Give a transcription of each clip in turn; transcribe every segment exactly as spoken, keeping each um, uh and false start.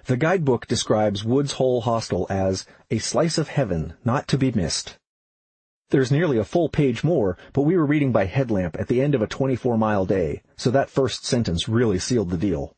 The guidebook describes Woods Hole Hostel as a slice of heaven not to be missed. There's nearly a full page more, but we were reading by headlamp at the end of a twenty-four mile day, so that first sentence really sealed the deal.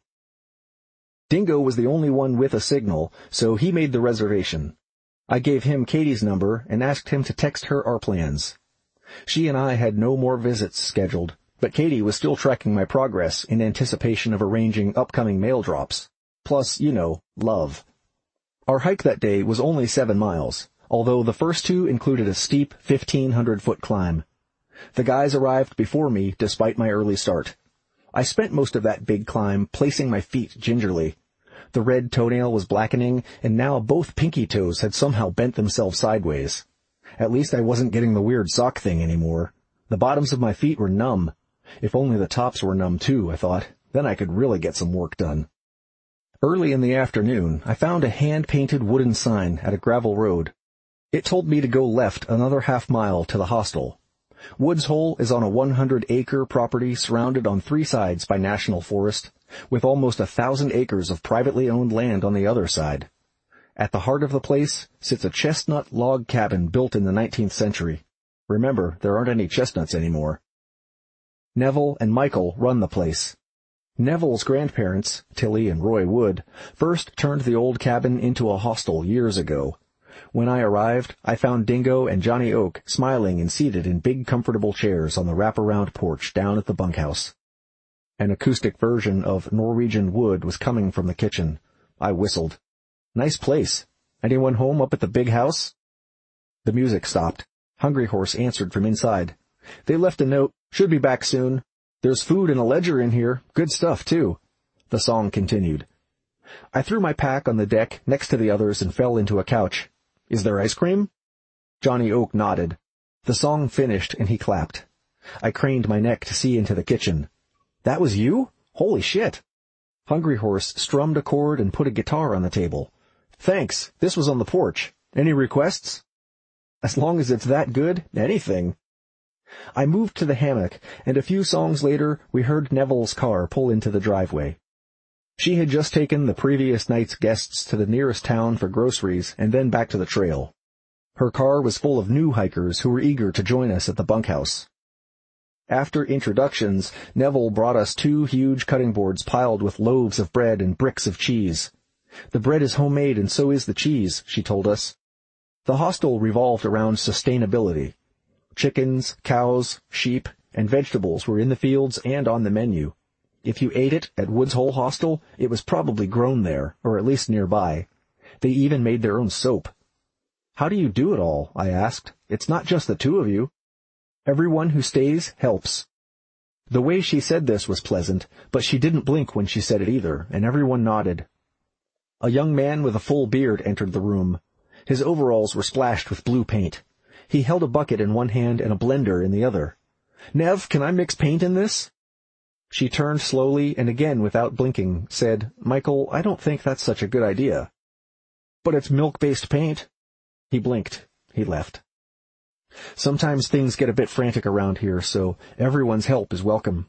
Dingo was the only one with a signal, so he made the reservation. I gave him Katie's number and asked him to text her our plans. She and I had no more visits scheduled, but Katie was still tracking my progress in anticipation of arranging upcoming mail drops. Plus, you know, love. Our hike that day was only seven miles, although the first two included a steep fifteen hundred foot climb. The guys arrived before me despite my early start. I spent most of that big climb placing my feet gingerly. The red toenail was blackening, and now both pinky toes had somehow bent themselves sideways. At least I wasn't getting the weird sock thing anymore. The bottoms of my feet were numb. If only the tops were numb too, I thought. Then I could really get some work done. Early in the afternoon, I found a hand-painted wooden sign at a gravel road. It told me to go left another half mile to the hostel. Woods Hole is on a one hundred acre property surrounded on three sides by national forest, with almost a thousand acres of privately owned land on the other side. At the heart of the place sits a chestnut log cabin built in the nineteenth century. Remember, there aren't any chestnuts anymore. Neville and Michael run the place. Neville's grandparents, Tilly and Roy Wood, first turned the old cabin into a hostel years ago. When I arrived, I found Dingo and Johnny Oak smiling and seated in big comfortable chairs on the wraparound porch down at the bunkhouse. An acoustic version of Norwegian Wood was coming from the kitchen. I whistled. Nice place. Anyone home up at the big house? The music stopped. Hungry Horse answered from inside. They left a note. Should be back soon. There's food and a ledger in here. Good stuff, too. The song continued. I threw my pack on the deck next to the others and fell into a couch. Is there ice cream? Johnny Oak nodded. The song finished and he clapped. I craned my neck to see into the kitchen. That was you? Holy shit. Hungry Horse strummed a chord and put a guitar on the table. Thanks. This was on the porch. Any requests? As long as it's that good, anything. I moved to the hammock, and a few songs later we heard Neville's car pull into the driveway. She had just taken the previous night's guests to the nearest town for groceries and then back to the trail. Her car was full of new hikers who were eager to join us at the bunkhouse. After introductions, Neville brought us two huge cutting boards piled with loaves of bread and bricks of cheese. The bread is homemade and so is the cheese, she told us. The hostel revolved around sustainability. Chickens, cows, sheep, and vegetables were in the fields and on the menu. If you ate it at Woods Hole Hostel, it was probably grown there, or at least nearby. They even made their own soap. How do you do it all? I asked. It's not just the two of you. Everyone who stays helps. The way she said this was pleasant, but she didn't blink when she said it either, and everyone nodded. A young man with a full beard entered the room. His overalls were splashed with blue paint. He held a bucket in one hand and a blender in the other. Nev, can I mix paint in this? She turned slowly and again without blinking, said, Michael, I don't think that's such a good idea. But it's milk-based paint. He blinked. He left. Sometimes things get a bit frantic around here, so everyone's help is welcome.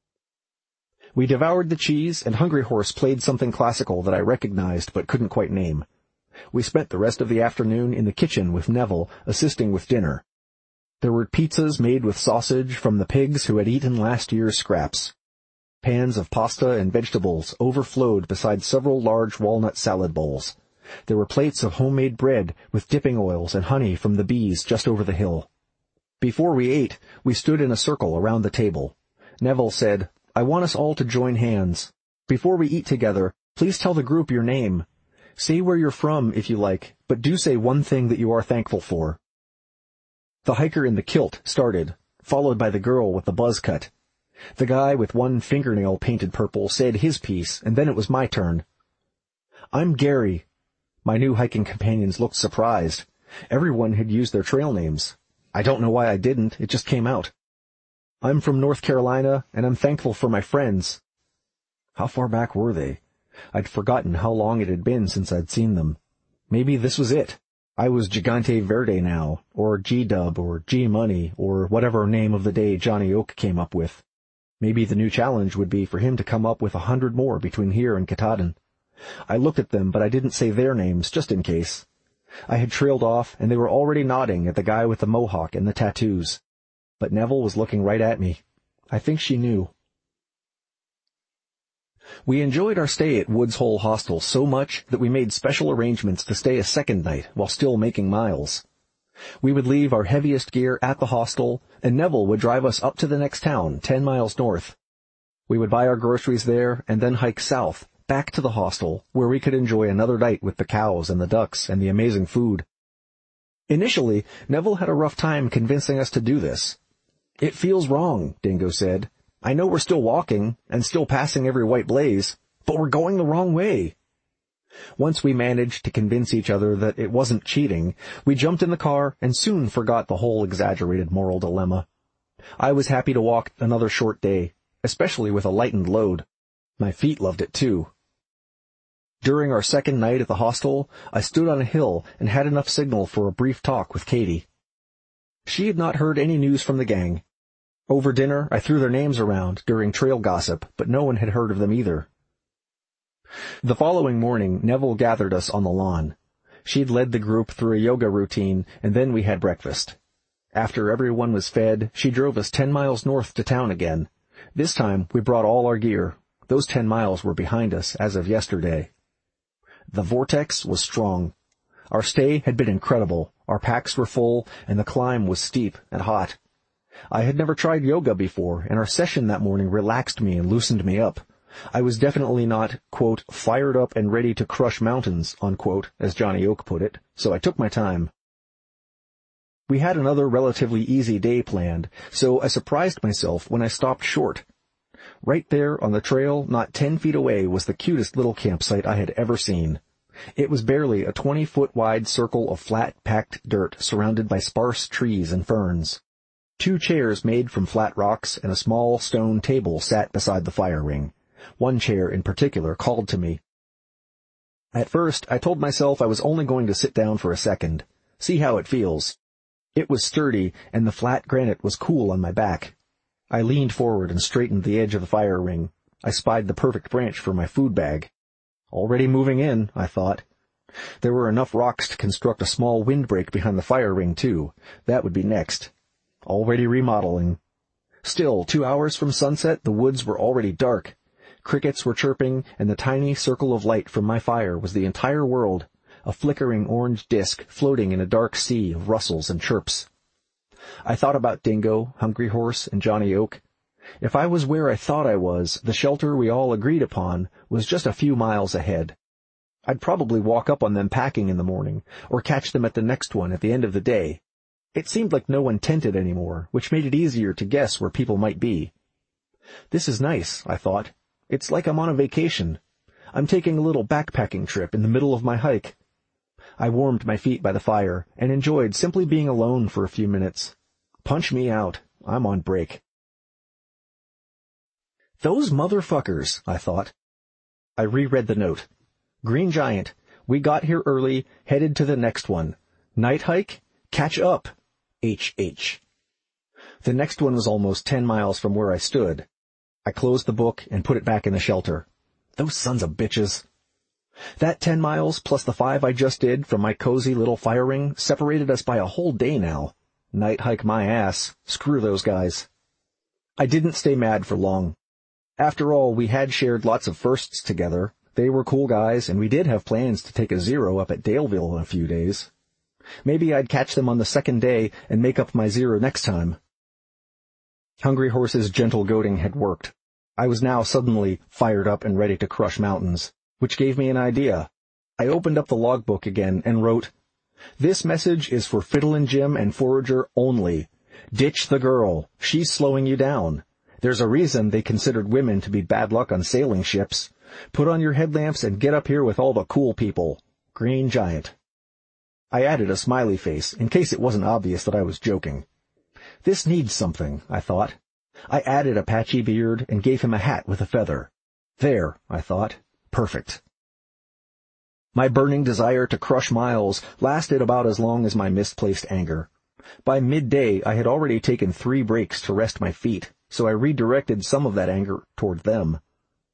We devoured the cheese, and Hungry Horse played something classical that I recognized but couldn't quite name. We spent the rest of the afternoon in the kitchen with Neville, assisting with dinner. There were pizzas made with sausage from the pigs who had eaten last year's scraps. Pans of pasta and vegetables overflowed beside several large walnut salad bowls. There were plates of homemade bread with dipping oils and honey from the bees just over the hill. Before we ate, we stood in a circle around the table. Neville said, I want us all to join hands. Before we eat together, please tell the group your name. Say where you're from if you like, but do say one thing that you are thankful for. The hiker in the kilt started, followed by the girl with the buzz cut. The guy with one fingernail painted purple said his piece, and then it was my turn. I'm Gary. My new hiking companions looked surprised. Everyone had used their trail names. I don't know why I didn't, it just came out. I'm from North Carolina, and I'm thankful for my friends. How far back were they? I'd forgotten how long it had been since I'd seen them. Maybe this was it. I was Gigante Verde now, or G-Dub, or G-Money, or whatever name of the day Johnny Oak came up with. Maybe the new challenge would be for him to come up with a hundred more between here and Katahdin. I looked at them, but I didn't say their names, just in case. I had trailed off, and they were already nodding at the guy with the mohawk and the tattoos. But Neville was looking right at me. I think she knew. We enjoyed our stay at Woods Hole Hostel so much that we made special arrangements to stay a second night while still making miles. We would leave our heaviest gear at the hostel, and Neville would drive us up to the next town, ten miles north. We would buy our groceries there and then hike south, back to the hostel, where we could enjoy another night with the cows and the ducks and the amazing food. Initially, Neville had a rough time convincing us to do this. "It feels wrong," Dingo said. "I know we're still walking, and still passing every white blaze, but we're going the wrong way." Once we managed to convince each other that it wasn't cheating, we jumped in the car and soon forgot the whole exaggerated moral dilemma. I was happy to walk another short day, especially with a lightened load. My feet loved it too. During our second night at the hostel, I stood on a hill and had enough signal for a brief talk with Katie. She had not heard any news from the gang. Over dinner, I threw their names around during trail gossip, but no one had heard of them either. The following morning, Neville gathered us on the lawn. She'd led the group through a yoga routine, and then we had breakfast. After everyone was fed, she drove us ten miles north to town again. This time, we brought all our gear. Those ten miles were behind us as of yesterday. The vortex was strong. Our stay had been incredible. Our packs were full, and the climb was steep and hot. I had never tried yoga before, and our session that morning relaxed me and loosened me up. I was definitely not, quote, fired up and ready to crush mountains, unquote, as Johnny Oak put it, so I took my time. We had another relatively easy day planned, so I surprised myself when I stopped short. Right there on the trail, not ten feet away, was the cutest little campsite I had ever seen. It was barely a twenty-foot wide circle of flat, packed dirt surrounded by sparse trees and ferns. Two chairs made from flat rocks and a small stone table sat beside the fire ring. One chair in particular called to me. At first, I told myself I was only going to sit down for a second, see how it feels. It was sturdy, and the flat granite was cool on my back. I leaned forward and straightened the edge of the fire ring. I spied the perfect branch for my food bag. Already moving in, I thought. There were enough rocks to construct a small windbreak behind the fire ring, too. That would be next. Already remodeling. Still, two hours from sunset, the woods were already dark. Crickets were chirping, and the tiny circle of light from my fire was the entire world, a flickering orange disk floating in a dark sea of rustles and chirps. I thought about Dingo, Hungry Horse, and Johnny Oak. If I was where I thought I was, the shelter we all agreed upon was just a few miles ahead. I'd probably walk up on them packing in the morning, or catch them at the next one at the end of the day. It seemed like no one tented anymore, which made it easier to guess where people might be. This is nice, I thought. It's like I'm on a vacation. I'm taking a little backpacking trip in the middle of my hike. I warmed my feet by the fire and enjoyed simply being alone for a few minutes. Punch me out. I'm on break. Those motherfuckers, I thought. I reread the note. Green Giant. We got here early, headed to the next one. Night hike? Catch up. H H. The next one was almost ten miles from where I stood. I closed the book and put it back in the shelter. Those sons of bitches. That ten miles plus the five I just did from my cozy little fire ring separated us by a whole day now. Night hike my ass. Screw those guys. I didn't stay mad for long. After all, we had shared lots of firsts together. They were cool guys, and we did have plans to take a zero up at Daleville in a few days. Maybe I'd catch them on the second day and make up my zero next time. Hungry Horse's gentle goading had worked. I was now suddenly fired up and ready to crush mountains, which gave me an idea. I opened up the logbook again and wrote, "This message is for Fiddlin' Jim and Forager only. Ditch the girl. She's slowing you down. There's a reason they considered women to be bad luck on sailing ships. Put on your headlamps and get up here with all the cool people. Green Giant." I added a smiley face, in case it wasn't obvious that I was joking. This needs something, I thought. I added a patchy beard and gave him a hat with a feather. There, I thought. Perfect. My burning desire to crush miles lasted about as long as my misplaced anger. By midday, I had already taken three breaks to rest my feet, so I redirected some of that anger toward them.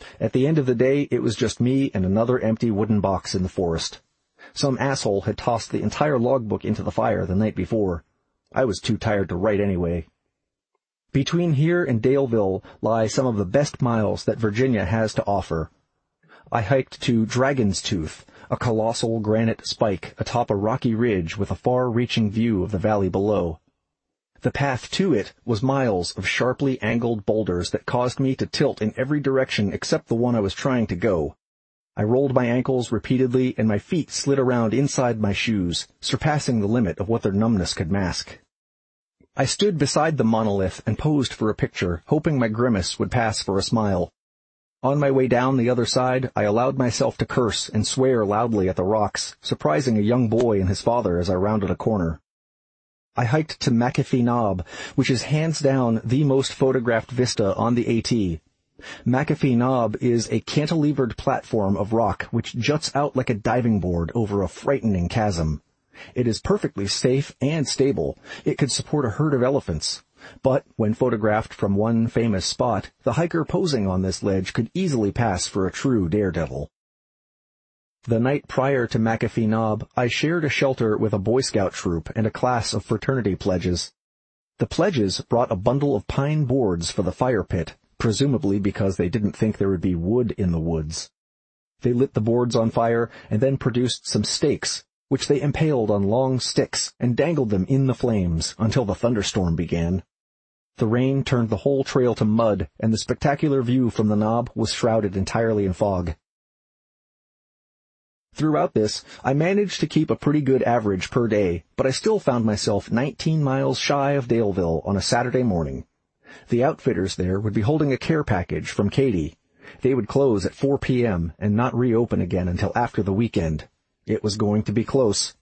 At the end of the day, it was just me and another empty wooden box in the forest. Some asshole had tossed the entire logbook into the fire the night before. I was too tired to write anyway. Between here and Daleville lie some of the best miles that Virginia has to offer. I hiked to Dragon's Tooth, a colossal granite spike atop a rocky ridge with a far-reaching view of the valley below. The path to it was miles of sharply angled boulders that caused me to tilt in every direction except the one I was trying to go. I rolled my ankles repeatedly and my feet slid around inside my shoes, surpassing the limit of what their numbness could mask. I stood beside the monolith and posed for a picture, hoping my grimace would pass for a smile. On my way down the other side, I allowed myself to curse and swear loudly at the rocks, surprising a young boy and his father as I rounded a corner. I hiked to McAfee Knob, which is hands down the most photographed vista on the AT. McAfee Knob is a cantilevered platform of rock which juts out like a diving board over a frightening chasm. It is perfectly safe and stable. It could support a herd of elephants. But when photographed from one famous spot, the hiker posing on this ledge could easily pass for a true daredevil. The night prior to McAfee Knob, I shared a shelter with a Boy Scout troop and a class of fraternity pledges. The pledges brought a bundle of pine boards for the fire pit, presumably because they didn't think there would be wood in the woods. They lit the boards on fire and then produced some stakes, which they impaled on long sticks and dangled them in the flames until the thunderstorm began. The rain turned the whole trail to mud, and the spectacular view from the knob was shrouded entirely in fog. Throughout this, I managed to keep a pretty good average per day, but I still found myself nineteen miles shy of Daleville on a Saturday morning. The outfitters there would be holding a care package from Katy. They would close at four p.m. and not reopen again until after the weekend. It was going to be close.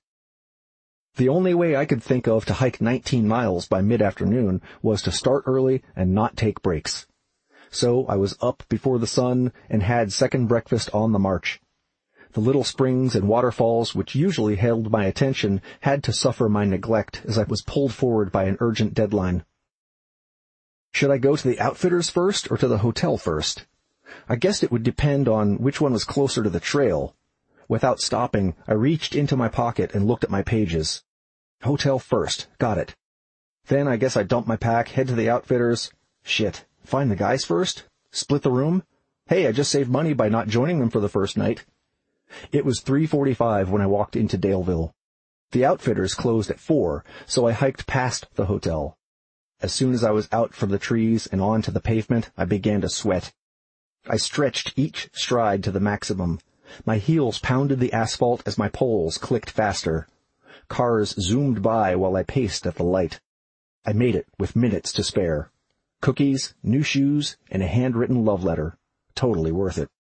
The only way I could think of to hike nineteen miles by mid-afternoon was to start early and not take breaks. So I was up before the sun and had second breakfast on the march. The little springs and waterfalls which usually held my attention had to suffer my neglect as I was pulled forward by an urgent deadline. Should I go to the outfitters first or to the hotel first? I guessed it would depend on which one was closer to the trail. Without stopping, I reached into my pocket and looked at my pages. Hotel first. Got it. Then I guess I dump my pack, head to the outfitters. Shit. Find the guys first? Split the room? Hey, I just saved money by not joining them for the first night. It was three forty-five when I walked into Daleville. The outfitters closed at four, so I hiked past the hotel. As soon as I was out from the trees and onto the pavement, I began to sweat. I stretched each stride to the maximum. My heels pounded the asphalt as my poles clicked faster. Cars zoomed by while I paced at the light. I made it with minutes to spare. Cookies, new shoes, and a handwritten love letter. Totally worth it.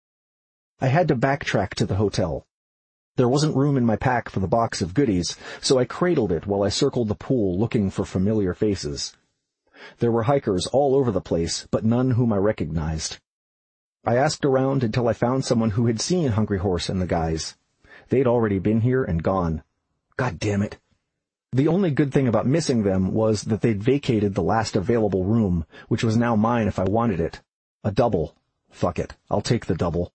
I had to backtrack to the hotel. There wasn't room in my pack for the box of goodies, so I cradled it while I circled the pool looking for familiar faces. There were hikers all over the place, but none whom I recognized. I asked around until I found someone who had seen Hungry Horse and the guys. They'd already been here and gone. God damn it. The only good thing about missing them was that they'd vacated the last available room, which was now mine if I wanted it. A double. Fuck it. I'll take the double.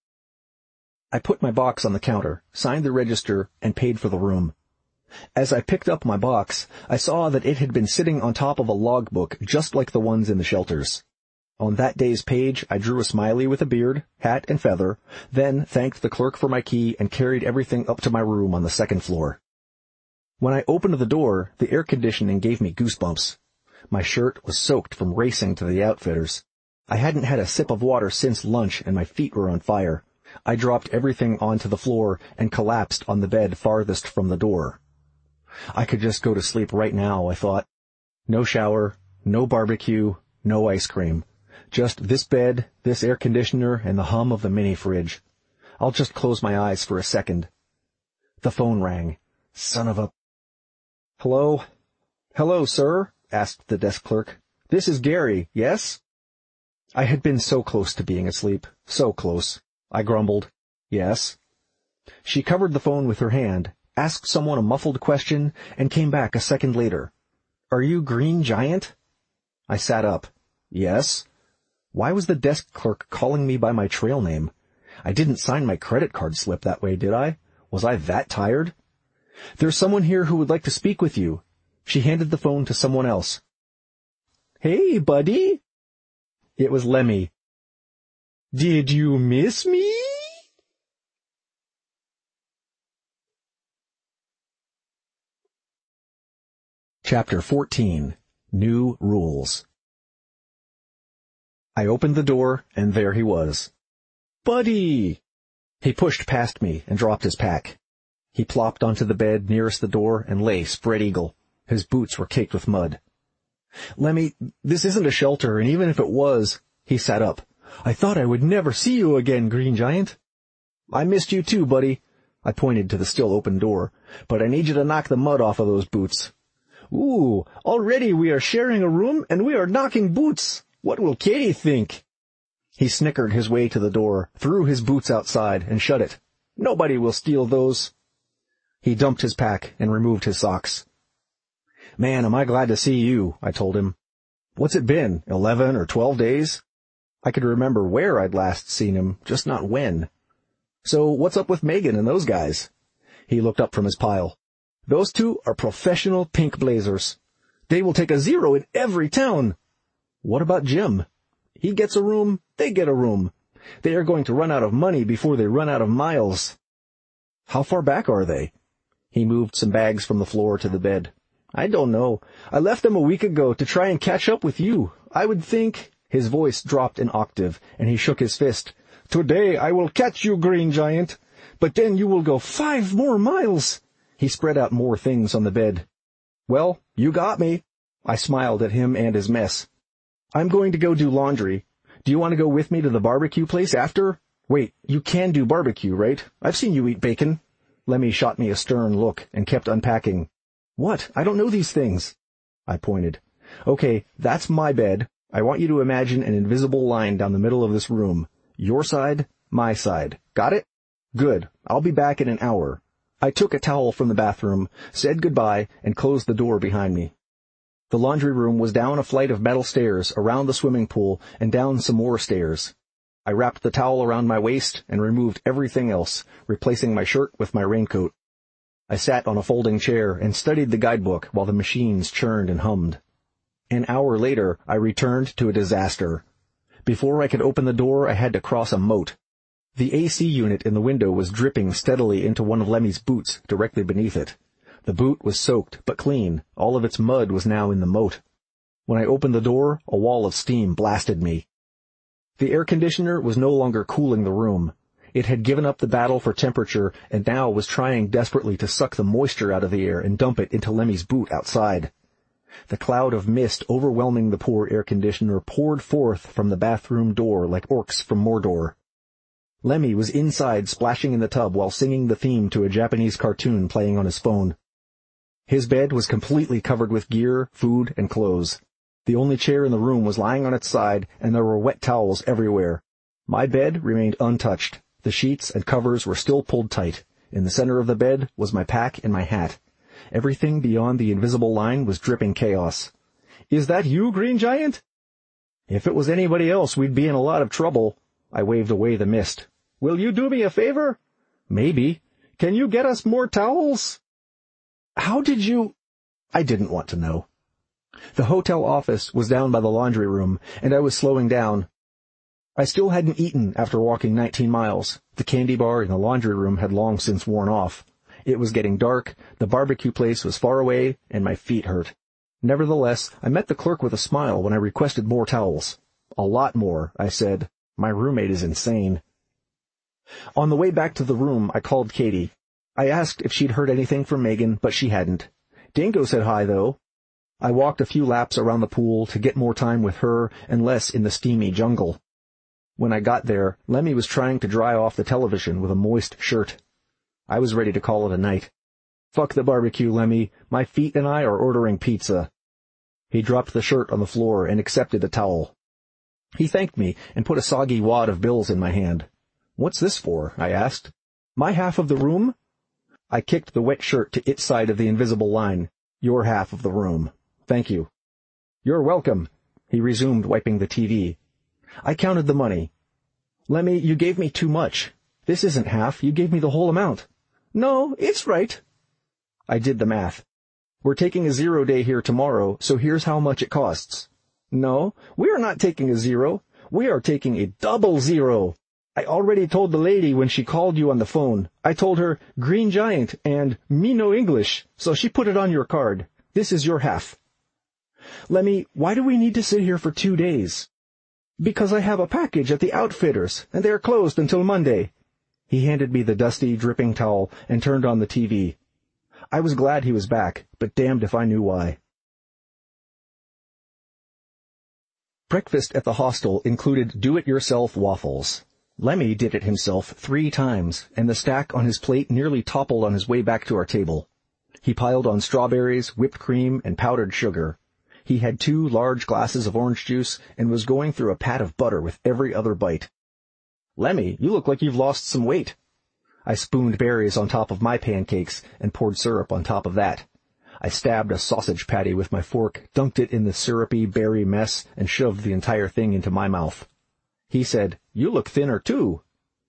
I put my box on the counter, signed the register, and paid for the room. As I picked up my box, I saw that it had been sitting on top of a logbook just like the ones in the shelters. On that day's page, I drew a smiley with a beard, hat, and feather, then thanked the clerk for my key and carried everything up to my room on the second floor. When I opened the door, the air conditioning gave me goosebumps. My shirt was soaked from racing to the outfitters. I hadn't had a sip of water since lunch, and my feet were on fire. I dropped everything onto the floor and collapsed on the bed farthest from the door. I could just go to sleep right now, I thought. No shower, no barbecue, no ice cream. Just this bed, this air conditioner, and the hum of the mini-fridge. I'll just close my eyes for a second. The phone rang. Son of a... Hello? Hello, sir? Asked the desk clerk. This is Gary, yes? I had been so close to being asleep. So close. I grumbled. Yes. She covered the phone with her hand, asked someone a muffled question, and came back a second later. Are you Green Giant? I sat up. Yes. Why was the desk clerk calling me by my trail name? I didn't sign my credit card slip that way, did I? Was I that tired? There's someone here who would like to speak with you. She handed the phone to someone else. Hey, buddy. It was Lemmy. Did you miss me? Chapter fourteen. New Rules. I opened the door, and there he was. Buddy! He pushed past me and dropped his pack. He plopped onto the bed nearest the door and lay spread eagle. His boots were caked with mud. Lemmy, this isn't a shelter, and even if it was... He sat up. I thought I would never see you again, Green Giant. I missed you too, buddy. I pointed to the still open door. But I need you to knock the mud off of those boots. Ooh, already we are sharing a room, and we are knocking boots. What will Katie think? He snickered his way to the door, threw his boots outside, and shut it. Nobody will steal those. He dumped his pack and removed his socks. Man, am I glad to see you, I told him. What's it been, eleven or twelve days? I could remember where I'd last seen him, just not when. So what's up with Megan and those guys? He looked up from his pile. Those two are professional pink blazers. They will take a zero in every town. What about Jim? He gets a room, they get a room. They are going to run out of money before they run out of miles. How far back are they? He moved some bags from the floor to the bed. I don't know. I left them a week ago to try and catch up with you. I would think... His voice dropped an octave, and he shook his fist. Today I will catch you, Green Giant. But then you will go five more miles. He spread out more things on the bed. Well, you got me. I smiled at him and his mess. I'm going to go do laundry. Do you want to go with me to the barbecue place after? Wait, you can do barbecue, right? I've seen you eat bacon. Lemmy shot me a stern look and kept unpacking. What? I don't know these things. I pointed. Okay, that's my bed. I want you to imagine an invisible line down the middle of this room. Your side, my side. Got it? Good. I'll be back in an hour. I took a towel from the bathroom, said goodbye, and closed the door behind me. The laundry room was down a flight of metal stairs, around the swimming pool, and down some more stairs. I wrapped the towel around my waist and removed everything else, replacing my shirt with my raincoat. I sat on a folding chair and studied the guidebook while the machines churned and hummed. An hour later, I returned to a disaster. Before I could open the door, I had to cross a moat. The A C unit in the window was dripping steadily into one of Lemmy's boots directly beneath it. The boot was soaked, but clean. All of its mud was now in the moat. When I opened the door, a wall of steam blasted me. The air conditioner was no longer cooling the room. It had given up the battle for temperature and now was trying desperately to suck the moisture out of the air and dump it into Lemmy's boot outside. The cloud of mist overwhelming the poor air conditioner poured forth from the bathroom door like orcs from Mordor. Lemmy was inside splashing in the tub while singing the theme to a Japanese cartoon playing on his phone. His bed was completely covered with gear, food, and clothes. The only chair in the room was lying on its side, and there were wet towels everywhere. My bed remained untouched. The sheets and covers were still pulled tight. In the center of the bed was my pack and my hat. Everything beyond the invisible line was dripping chaos. Is that you, Green Giant? If it was anybody else, we'd be in a lot of trouble. I waved away the mist. Will you do me a favor? Maybe. Can you get us more towels? How did you... I didn't want to know. The hotel office was down by the laundry room, and I was slowing down. I still hadn't eaten after walking nineteen miles. The candy bar in the laundry room had long since worn off. It was getting dark, the barbecue place was far away, and my feet hurt. Nevertheless, I met the clerk with a smile when I requested more towels. A lot more, I said. My roommate is insane. On the way back to the room, I called Katie. I asked if she'd heard anything from Megan, but she hadn't. Dingo said hi, though. I walked a few laps around the pool to get more time with her and less in the steamy jungle. When I got there, Lemmy was trying to dry off the television with a moist shirt. I was ready to call it a night. Fuck the barbecue, Lemmy. My feet and I are ordering pizza. He dropped the shirt on the floor and accepted the towel. He thanked me and put a soggy wad of bills in my hand. What's this for? I asked. My half of the room? I kicked the wet shirt to its side of the invisible line. Your half of the room. Thank you. You're welcome. He resumed wiping the T V. I counted the money. Lemmy, you gave me too much. This isn't half. You gave me the whole amount. No, it's right. I did the math. We're taking a zero day here tomorrow, so here's how much it costs. No, we are not taking a zero. We are taking a double zero. I already told the lady when she called you on the phone. I told her, Green Giant and me no English, so she put it on your card. This is your half. Lemmy, why do we need to sit here for two days? Because I have a package at the outfitters, and they are closed until Monday. He handed me the dusty, dripping towel and turned on the T V. I was glad he was back, but damned if I knew why. Breakfast at the hostel included do-it-yourself waffles. Lemmy did it himself three times, and the stack on his plate nearly toppled on his way back to our table. He piled on strawberries, whipped cream, and powdered sugar. He had two large glasses of orange juice and was going through a pat of butter with every other bite. Lemmy, you look like you've lost some weight. I spooned berries on top of my pancakes and poured syrup on top of that. I stabbed a sausage patty with my fork, dunked it in the syrupy berry mess, and shoved the entire thing into my mouth. He said, You look thinner, too.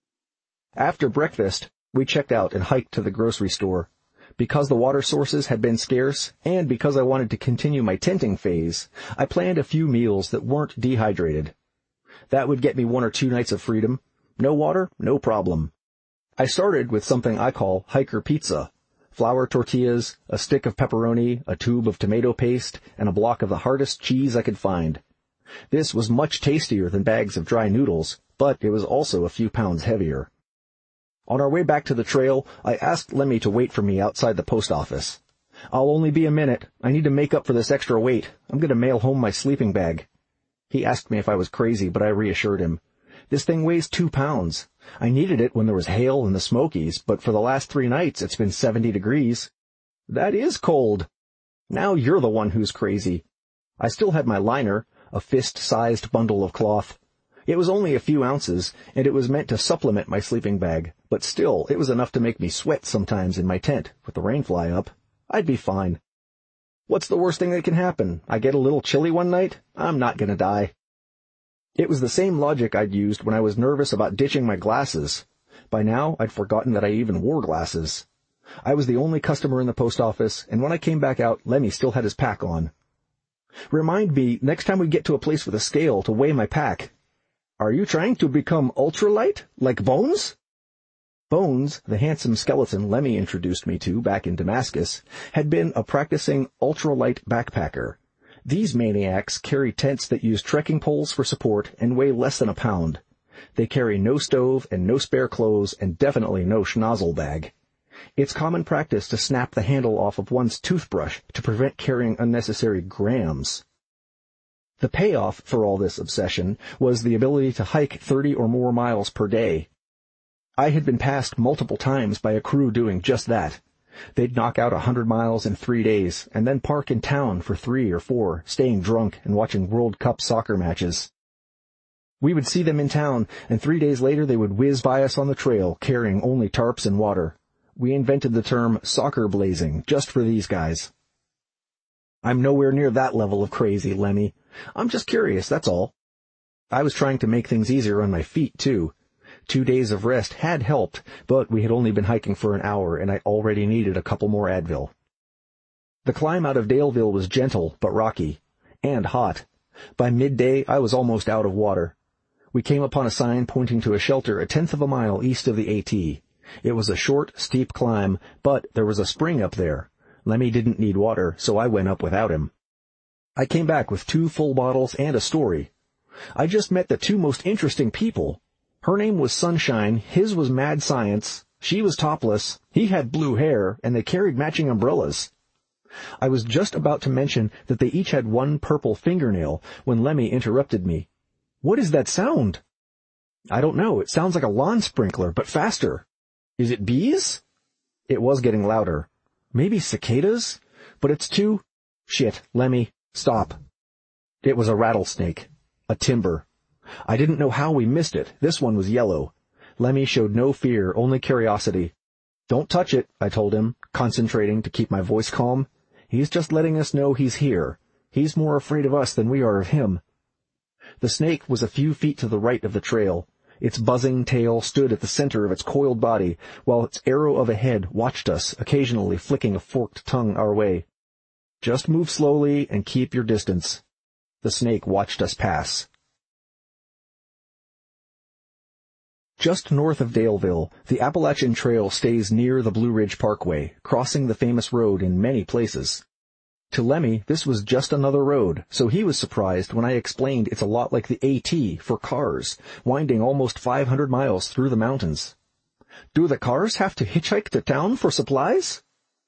After breakfast, we checked out and hiked to the grocery store. Because the water sources had been scarce, and because I wanted to continue my tenting phase, I planned a few meals that weren't dehydrated. That would get me one or two nights of freedom. No water, no problem. I started with something I call hiker pizza. Flour tortillas, a stick of pepperoni, a tube of tomato paste, and a block of the hardest cheese I could find. This was much tastier than bags of dry noodles, but it was also a few pounds heavier. On our way back to the trail, I asked Lemmy to wait for me outside the post office. I'll only be a minute. I need to make up for this extra weight. I'm going to mail home my sleeping bag. He asked me if I was crazy, but I reassured him. This thing weighs two pounds. I needed it when there was hail in the Smokies, but for the last three nights it's been seventy degrees. That is cold. Now you're the one who's crazy. I still had my liner, a fist-sized bundle of cloth. It was only a few ounces, and it was meant to supplement my sleeping bag, but still, it was enough to make me sweat sometimes in my tent, with the rain fly up. I'd be fine. What's the worst thing that can happen? I get a little chilly one night? I'm not gonna die. It was the same logic I'd used when I was nervous about ditching my glasses. By now, I'd forgotten that I even wore glasses. I was the only customer in the post office, and when I came back out, Lemmy still had his pack on. Remind me, next time we get to a place with a scale, to weigh my pack. Are you trying to become ultralight, like Bones? Bones, the handsome skeleton Lemmy introduced me to back in Damascus, had been a practicing ultralight backpacker. These maniacs carry tents that use trekking poles for support and weigh less than a pound. They carry no stove and no spare clothes and definitely no schnozzle bag. It's common practice to snap the handle off of one's toothbrush to prevent carrying unnecessary grams. The payoff for all this obsession was the ability to hike thirty or more miles per day. I had been passed multiple times by a crew doing just that. They'd knock out a hundred miles in three days, and then park in town for three or four, staying drunk and watching World Cup soccer matches. We would see them in town, and three days later they would whiz by us on the trail, carrying only tarps and water. We invented the term soccer blazing, just for these guys. I'm nowhere near that level of crazy, Lemmy. I'm just curious, that's all. I was trying to make things easier on my feet, too. Two days of rest had helped, but we had only been hiking for an hour, and I already needed a couple more Advil. The climb out of Daleville was gentle, but rocky. And hot. By midday, I was almost out of water. We came upon a sign pointing to a shelter a tenth of a mile east of the AT. It was a short, steep climb, but there was a spring up there. Lemmy didn't need water, so I went up without him. I came back with two full bottles and a story. I just met the two most interesting people. Her name was Sunshine, his was Mad Science, she was topless, he had blue hair, and they carried matching umbrellas. I was just about to mention that they each had one purple fingernail when Lemmy interrupted me. What is that sound? I don't know, it sounds like a lawn sprinkler, but faster. Is it bees? It was getting louder. Maybe cicadas? But it's too... Shit, Lemmy, stop. It was a rattlesnake. A timber. I didn't know how we missed it. This one was yellow. Lemmy showed no fear, only curiosity. Don't touch it, I told him, concentrating to keep my voice calm. He's just letting us know he's here. He's more afraid of us than we are of him. The snake was a few feet to the right of the trail. Its buzzing tail stood at the center of its coiled body, while its arrow of a head watched us, occasionally flicking a forked tongue our way. "Just move slowly and keep your distance." The snake watched us pass. Just north of Daleville, the Appalachian Trail stays near the Blue Ridge Parkway, crossing the famous road in many places. To Lemmy, this was just another road, so he was surprised when I explained it's a lot like the AT for cars, winding almost five hundred miles through the mountains. "Do the cars have to hitchhike to town for supplies?"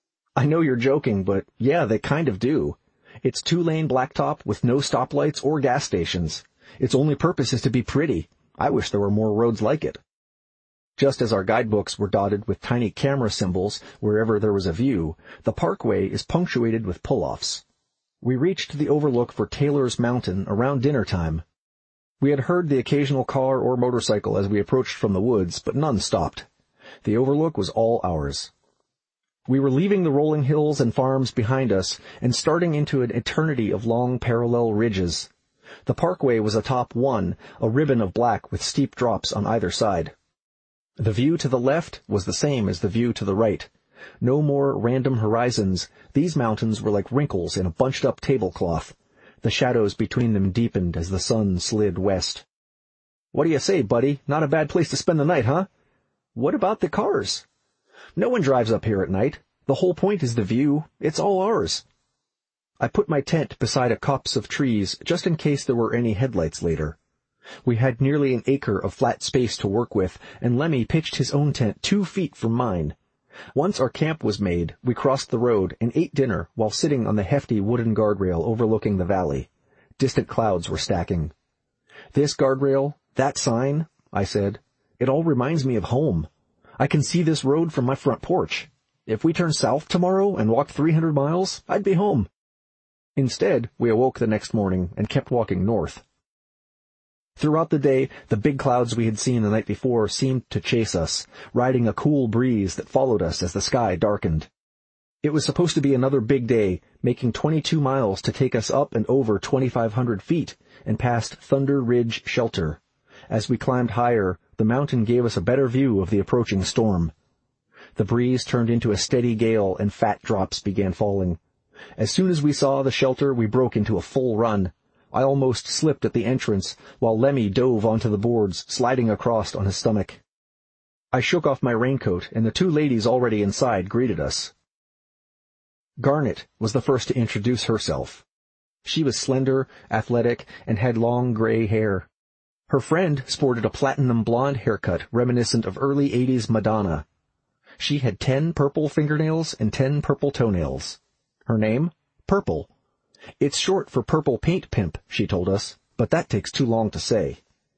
I know you're joking, but yeah, they kind of do. It's two-lane blacktop with no stoplights or gas stations. Its only purpose is to be pretty. I wish there were more roads like it. Just as our guidebooks were dotted with tiny camera symbols wherever there was a view, the parkway is punctuated with pull-offs. We reached the overlook for Taylor's Mountain around dinner time. We had heard the occasional car or motorcycle as we approached from the woods, but none stopped. The overlook was all ours. We were leaving the rolling hills and farms behind us and starting into an eternity of long parallel ridges. The parkway was atop one, a ribbon of black with steep drops on either side. The view to the left was the same as the view to the right. No more random horizons. These mountains were like wrinkles in a bunched-up tablecloth. The shadows between them deepened as the sun slid west. "What do you say, buddy? Not a bad place to spend the night, huh?" "What about the cars?" "No one drives up here at night. The whole point is the view. It's all ours." I put my tent beside a copse of trees just in case there were any headlights later. We had nearly an acre of flat space to work with, and Lemmy pitched his own tent two feet from mine. Once our camp was made, we crossed the road and ate dinner while sitting on the hefty wooden guardrail overlooking the valley. Distant clouds were stacking. "This guardrail, that sign," I said. "It all reminds me of home. I can see this road from my front porch. If we turn south tomorrow and walk three hundred miles, I'd be home." Instead, we awoke the next morning and kept walking north. Throughout the day, the big clouds we had seen the night before seemed to chase us, riding a cool breeze that followed us as the sky darkened. It was supposed to be another big day, making twenty-two miles to take us up and over twenty-five hundred feet and past Thunder Ridge Shelter. As we climbed higher, the mountain gave us a better view of the approaching storm. The breeze turned into a steady gale and fat drops began falling. As soon as we saw the shelter, we broke into a full run. I almost slipped at the entrance, while Lemmy dove onto the boards, sliding across on his stomach. I shook off my raincoat, and the two ladies already inside greeted us. Garnet was the first to introduce herself. She was slender, athletic, and had long gray hair. Her friend sported a platinum blonde haircut reminiscent of early eighties Madonna. She had ten purple fingernails and ten purple toenails. Her name? Purple. "It's short for Purple Paint Pimp," she told us, but that takes too long to say.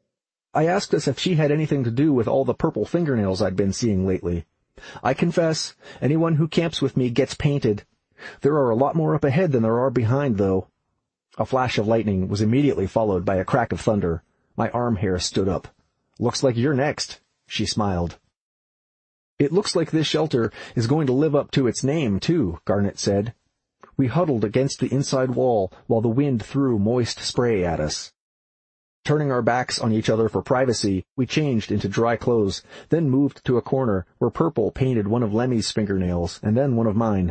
I asked us if she had anything to do with all the purple fingernails I'd been seeing lately. I confess, anyone who camps with me gets painted. There are a lot more up ahead than there are behind, though. A flash of lightning was immediately followed by a crack of thunder. My arm hair stood up. "Looks like you're next," she smiled. "It looks like this shelter is going to live up to its name, too," Garnet said. We huddled against the inside wall while the wind threw moist spray at us. Turning our backs on each other for privacy, we changed into dry clothes, then moved to a corner where Purple painted one of Lemmy's fingernails and then one of mine.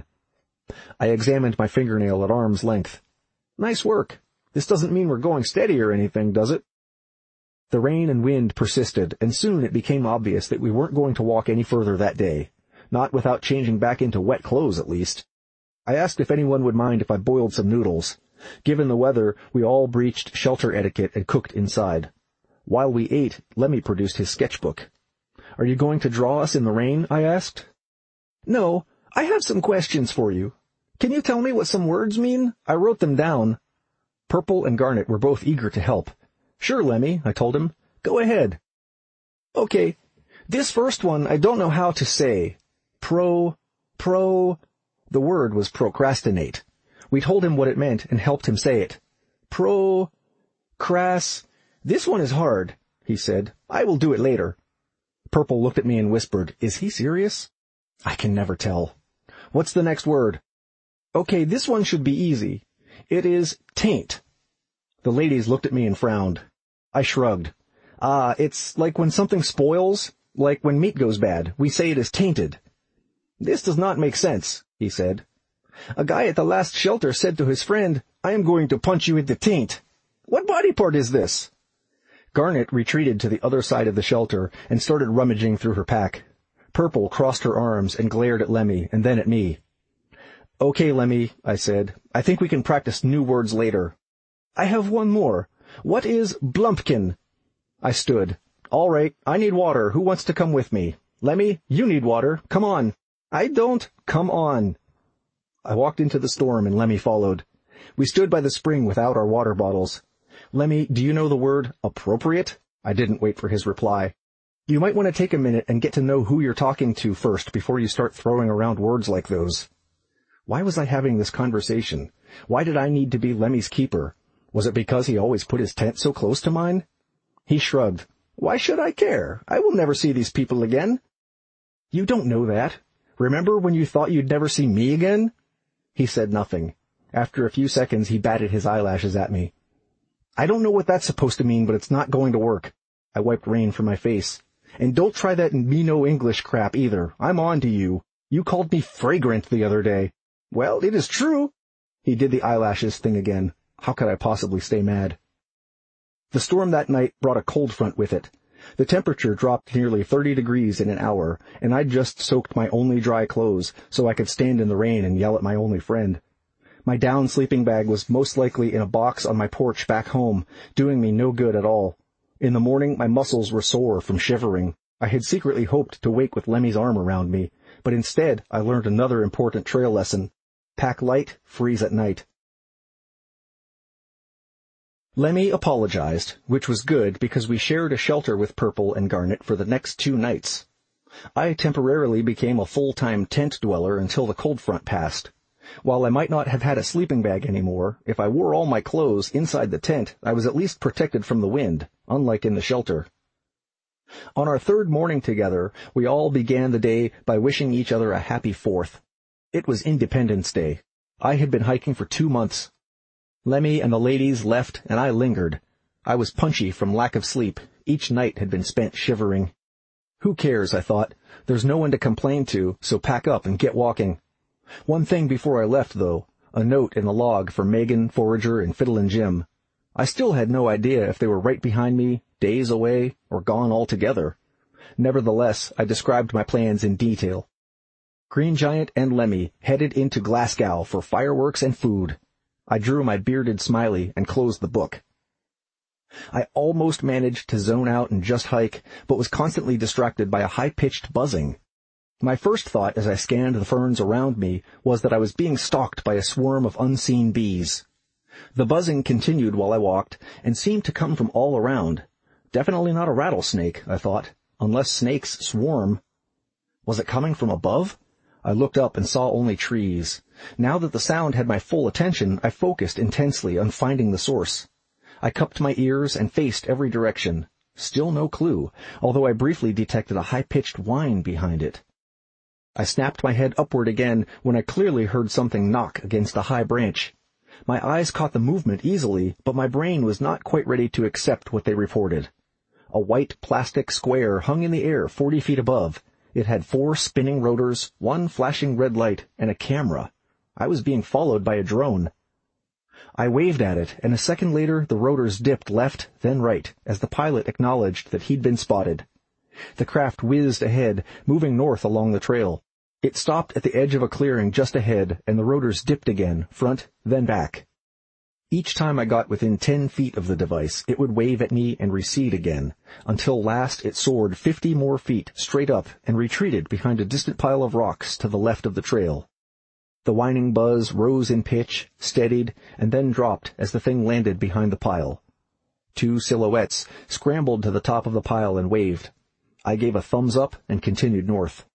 I examined my fingernail at arm's length. "Nice work. This doesn't mean we're going steady or anything, does it?" The rain and wind persisted, and soon it became obvious that we weren't going to walk any further that day. Not without changing back into wet clothes, at least. I asked if anyone would mind if I boiled some noodles. Given the weather, we all breached shelter etiquette and cooked inside. While we ate, Lemmy produced his sketchbook. "Are you going to draw us in the rain?" I asked. "No, I have some questions for you. Can you tell me what some words mean? I wrote them down." Purple and Garnet were both eager to help. "Sure, Lemmy," I told him. "Go ahead." "Okay, this first one I don't know how to say. Pro, pro... The word was procrastinate. We told him what it meant and helped him say it. Pro... crass... This one is hard, he said. "I will do it later." Purple looked at me and whispered, "Is he serious?" I can never tell. "What's the next word?" "Okay, this one should be easy. It is taint." The ladies looked at me and frowned. I shrugged. Ah, uh, it's like when something spoils, like when meat goes bad. We say it is tainted. This does not make sense, he said. A guy at the last shelter said to his friend, I am going to punch you in the taint. What body part is this? Garnet retreated to the other side of the shelter and started rummaging through her pack. Purple crossed her arms and glared at Lemmy and then at me. Okay, Lemmy, I said. I think we can practice new words later. I have one more. What is blumpkin? I stood. All right, I need water. Who wants to come with me? Lemmy, you need water. Come on. I don't. Come on. I walked into the storm and Lemmy followed. We stood by the spring without our water bottles. Lemmy, do you know the word appropriate? I didn't wait for his reply. You might want to take a minute and get to know who you're talking to first before you start throwing around words like those. Why was I having this conversation? Why did I need to be Lemmy's keeper? Was it because he always put his tent so close to mine? He shrugged. Why should I care? I will never see these people again. You don't know that. Remember when you thought you'd never see me again? He said nothing. After a few seconds, he batted his eyelashes at me. I don't know what that's supposed to mean, but it's not going to work. I wiped rain from my face. And don't try that me no English crap either. I'm on to you. You called me fragrant the other day. Well, it is true. He did the eyelashes thing again. How could I possibly stay mad? The storm that night brought a cold front with it. The temperature dropped nearly thirty degrees in an hour, and I'd just soaked my only dry clothes so I could stand in the rain and yell at my only friend. My down sleeping bag was most likely in a box on my porch back home, doing me no good at all. In the morning, my muscles were sore from shivering. I had secretly hoped to wake with Lemmy's arm around me, but instead I learned another important trail lesson. Pack light, freeze at night. Lemmy apologized, which was good because we shared a shelter with Purple and Garnet for the next two nights. I temporarily became a full-time tent dweller until the cold front passed. While I might not have had a sleeping bag anymore, if I wore all my clothes inside the tent, I was at least protected from the wind, unlike in the shelter. On our third morning together, we all began the day by wishing each other a happy Fourth. It was Independence Day. I had been hiking for two months. Lemmy and the ladies left, and I lingered. I was punchy from lack of sleep. Each night had been spent shivering. Who cares, I thought. There's no one to complain to, so pack up and get walking. One thing before I left, though, a note in the log for Megan, Forager, and Fiddlin' Jim. I still had no idea if they were right behind me, days away, or gone altogether. Nevertheless, I described my plans in detail. Green Giant and Lemmy headed into Glasgow for fireworks and food. I drew my bearded Smiley and closed the book. I almost managed to zone out and just hike, but was constantly distracted by a high-pitched buzzing. My first thought as I scanned the ferns around me was that I was being stalked by a swarm of unseen bees. The buzzing continued while I walked and seemed to come from all around. Definitely not a rattlesnake, I thought, unless snakes swarm. Was it coming from above? I looked up and saw only trees. Now that the sound had my full attention, I focused intensely on finding the source. I cupped my ears and faced every direction. Still no clue, although I briefly detected a high-pitched whine behind it. I snapped my head upward again when I clearly heard something knock against a high branch. My eyes caught the movement easily, but my brain was not quite ready to accept what they reported. A white plastic square hung in the air forty feet above. It had four spinning rotors, one flashing red light, and a camera. I was being followed by a drone. I waved at it, and a second later the rotors dipped left, then right, as the pilot acknowledged that he'd been spotted. The craft whizzed ahead, moving north along the trail. It stopped at the edge of a clearing just ahead, and the rotors dipped again, front, then back. Each time I got within ten feet of the device, it would wave at me and recede again, until last it soared fifty more feet straight up and retreated behind a distant pile of rocks to the left of the trail. The whining buzz rose in pitch, steadied, and then dropped as the thing landed behind the pile. Two silhouettes scrambled to the top of the pile and waved. I gave a thumbs up and continued north.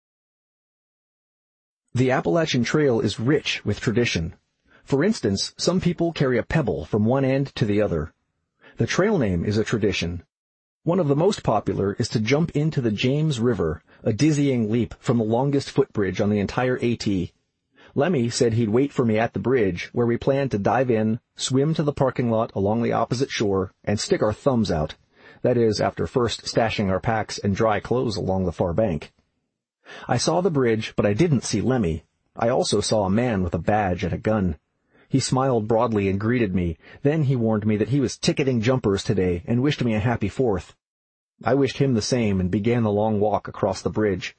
The Appalachian Trail is rich with tradition. For instance, some people carry a pebble from one end to the other. The trail name is a tradition. One of the most popular is to jump into the James River, a dizzying leap from the longest footbridge on the entire AT. Lemmy said he'd wait for me at the bridge, where we planned to dive in, swim to the parking lot along the opposite shore, and stick our thumbs out. That is, after first stashing our packs and dry clothes along the far bank. I saw the bridge, but I didn't see Lemmy. I also saw a man with a badge and a gun. He smiled broadly and greeted me. Then he warned me that he was ticketing jumpers today and wished me a happy Fourth. I wished him the same and began the long walk across the bridge.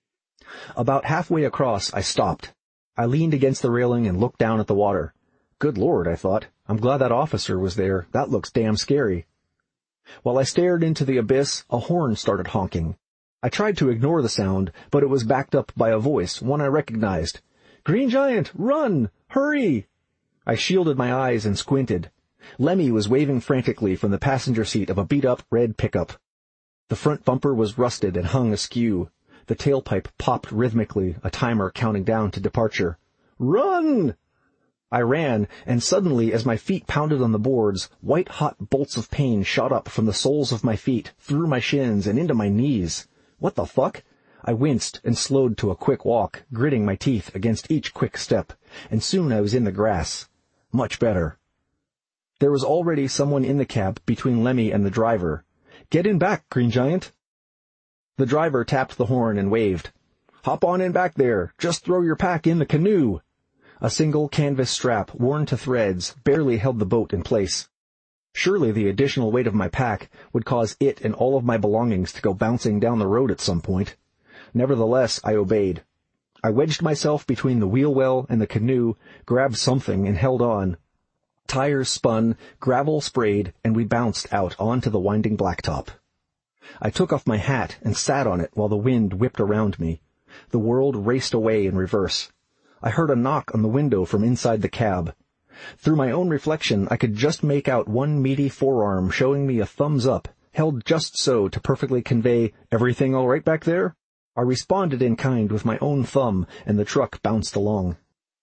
About halfway across, I stopped. I leaned against the railing and looked down at the water. Good Lord, I thought. I'm glad that officer was there. That looks damn scary. While I stared into the abyss, a horn started honking. I tried to ignore the sound, but it was backed up by a voice, one I recognized. "Green Giant, run! Hurry!" I shielded my eyes and squinted. Lemmy was waving frantically from the passenger seat of a beat-up red pickup. The front bumper was rusted and hung askew. The tailpipe popped rhythmically, a timer counting down to departure. "Run!" I ran, and suddenly, as my feet pounded on the boards, white-hot bolts of pain shot up from the soles of my feet, through my shins, and into my knees. What the fuck? I winced and slowed to a quick walk, gritting my teeth against each quick step, and soon I was in the grass. Much better. There was already someone in the cab between Lemmy and the driver. "Get in back, Green Giant." The driver tapped the horn and waved. "Hop on in back there. Just throw your pack in the canoe." A single canvas strap, worn to threads, barely held the boat in place. Surely the additional weight of my pack would cause it and all of my belongings to go bouncing down the road at some point. Nevertheless, I obeyed. I wedged myself between the wheel well and the canoe, grabbed something, and held on. Tires spun, gravel sprayed, and we bounced out onto the winding blacktop. I took off my hat and sat on it while the wind whipped around me. The world raced away in reverse. I heard a knock on the window from inside the cab. Through my own reflection, I could just make out one meaty forearm showing me a thumbs up, held just so to perfectly convey, "Everything all right back there?" I responded in kind with my own thumb, and the truck bounced along.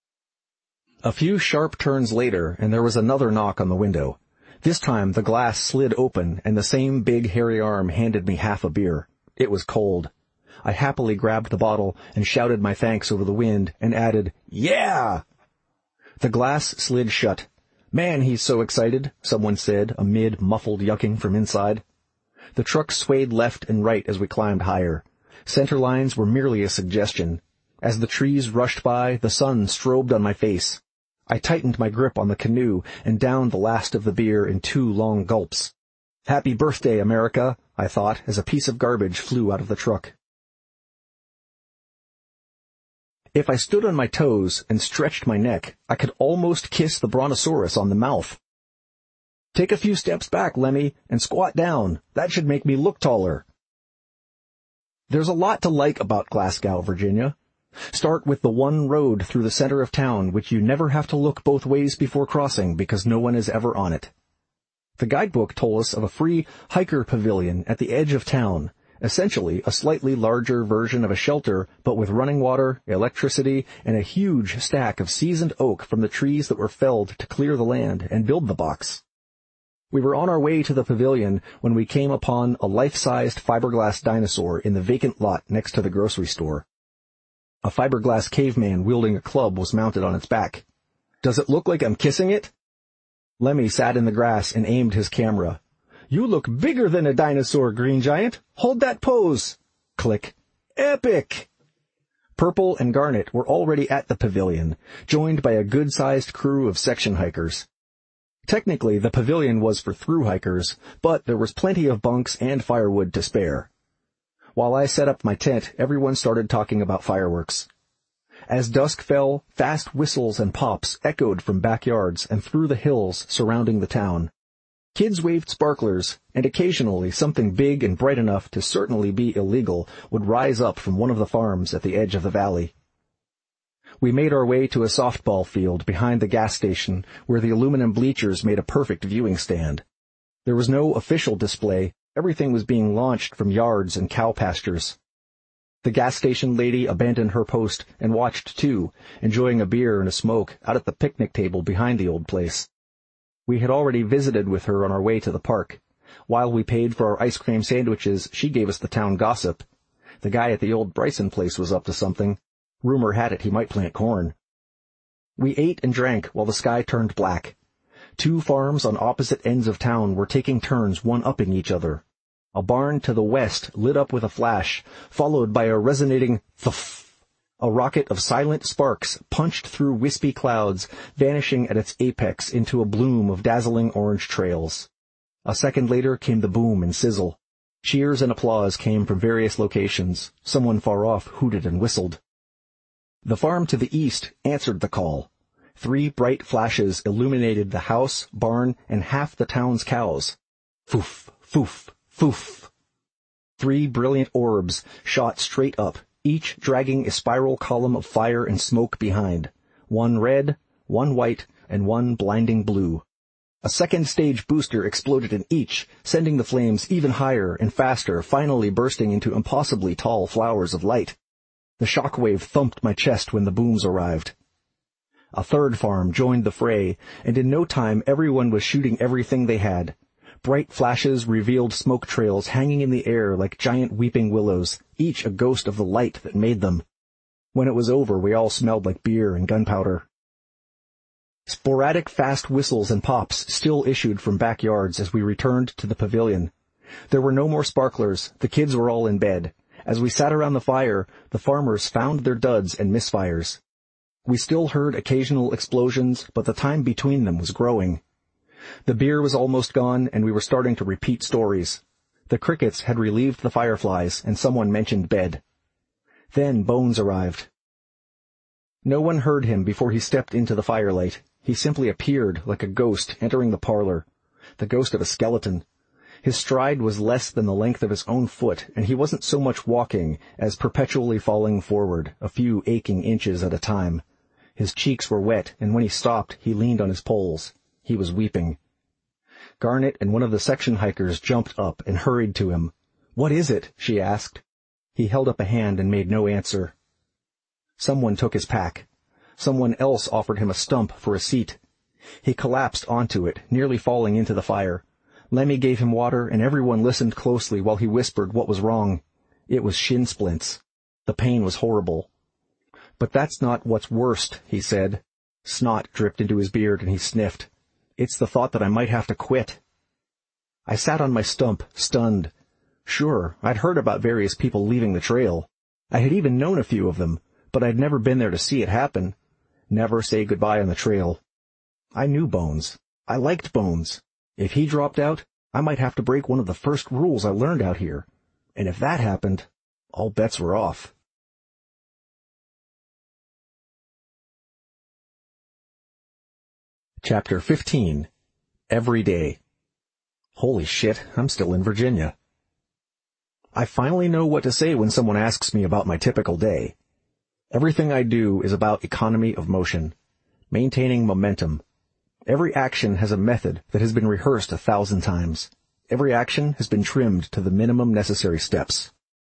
A few sharp turns later, and there was another knock on the window. This time the glass slid open, and the same big hairy arm handed me half a beer. It was cold. I happily grabbed the bottle and shouted my thanks over the wind, and added, "Yeah!" The glass slid shut. "Man, he's so excited," someone said, amid muffled yucking from inside. The truck swayed left and right as we climbed higher. Center lines were merely a suggestion. As the trees rushed by, the sun strobed on my face. I tightened my grip on the canoe and downed the last of the beer in two long gulps. "Happy birthday, America," I thought, as a piece of garbage flew out of the truck. If I stood on my toes and stretched my neck, I could almost kiss the brontosaurus on the mouth. "Take a few steps back, Lemmy, and squat down. That should make me look taller." There's a lot to like about Glasgow, Virginia. Start with the one road through the center of town which you never have to look both ways before crossing because no one is ever on it. The guidebook told us of a free hiker pavilion at the edge of town, essentially a slightly larger version of a shelter, but with running water, electricity, and a huge stack of seasoned oak from the trees that were felled to clear the land and build the box. We were on our way to the pavilion when we came upon a life-sized fiberglass dinosaur in the vacant lot next to the grocery store. A fiberglass caveman wielding a club was mounted on its back. "Does it look like I'm kissing it?" Lemmy sat in the grass and aimed his camera. "You look bigger than a dinosaur, Green Giant. Hold that pose." Click. "Epic!" Purple and Garnet were already at the pavilion, joined by a good-sized crew of section hikers. Technically, the pavilion was for through hikers, but there was plenty of bunks and firewood to spare. While I set up my tent, everyone started talking about fireworks. As dusk fell, fast whistles and pops echoed from backyards and through the hills surrounding the town. Kids waved sparklers, and occasionally something big and bright enough to certainly be illegal would rise up from one of the farms at the edge of the valley. We made our way to a softball field behind the gas station where the aluminum bleachers made a perfect viewing stand. There was no official display. Everything was being launched from yards and cow pastures. The gas station lady abandoned her post and watched too, enjoying a beer and a smoke out at the picnic table behind the old place. We had already visited with her on our way to the park. While we paid for our ice cream sandwiches, she gave us the town gossip. The guy at the old Bryson place was up to something. Rumor had it he might plant corn. We ate and drank while the sky turned black. Two farms on opposite ends of town were taking turns one-upping each other. A barn to the west lit up with a flash, followed by a resonating thuff. A rocket of silent sparks punched through wispy clouds, vanishing at its apex into a bloom of dazzling orange trails. A second later came the boom and sizzle. Cheers and applause came from various locations. Someone far off hooted and whistled. The farm to the east answered the call. Three bright flashes illuminated the house, barn, and half the town's cows. Foof, foof, foof. Three brilliant orbs shot straight up, each dragging a spiral column of fire and smoke behind. One red, one white, and one blinding blue. A second stage booster exploded in each, sending the flames even higher and faster, finally bursting into impossibly tall flowers of light. The shockwave thumped my chest when the booms arrived. A third farm joined the fray, and in no time everyone was shooting everything they had. Bright flashes revealed smoke trails hanging in the air like giant weeping willows, each a ghost of the light that made them. When it was over, we all smelled like beer and gunpowder. Sporadic fast whistles and pops still issued from backyards as we returned to the pavilion. There were no more sparklers, the kids were all in bed. As we sat around the fire, the farmers found their duds and misfires. We still heard occasional explosions, but the time between them was growing. The beer was almost gone, and we were starting to repeat stories. The crickets had relieved the fireflies, and someone mentioned bed. Then Bones arrived. No one heard him before he stepped into the firelight. He simply appeared like a ghost entering the parlor, the ghost of a skeleton. His stride was less than the length of his own foot, and he wasn't so much walking as perpetually falling forward, a few aching inches at a time. His cheeks were wet, and when he stopped, he leaned on his poles. He was weeping. Garnet and one of the section hikers jumped up and hurried to him. "What is it?" she asked. He held up a hand and made no answer. Someone took his pack. Someone else offered him a stump for a seat. He collapsed onto it, nearly falling into the fire. Lemmy gave him water, and everyone listened closely while he whispered what was wrong. It was shin splints. The pain was horrible. "But that's not what's worst," he said. Snot dripped into his beard, and he sniffed. "It's the thought that I might have to quit." I sat on my stump, stunned. Sure, I'd heard about various people leaving the trail. I had even known a few of them, but I'd never been there to see it happen. Never say goodbye on the trail. I knew Bones. I liked Bones. If he dropped out, I might have to break one of the first rules I learned out here. And if that happened, all bets were off. Chapter fifteen. Every Day. Holy shit, I'm still in Virginia. I finally know what to say when someone asks me about my typical day. Everything I do is about economy of motion, maintaining momentum. Every action has a method that has been rehearsed a thousand times. Every action has been trimmed to the minimum necessary steps.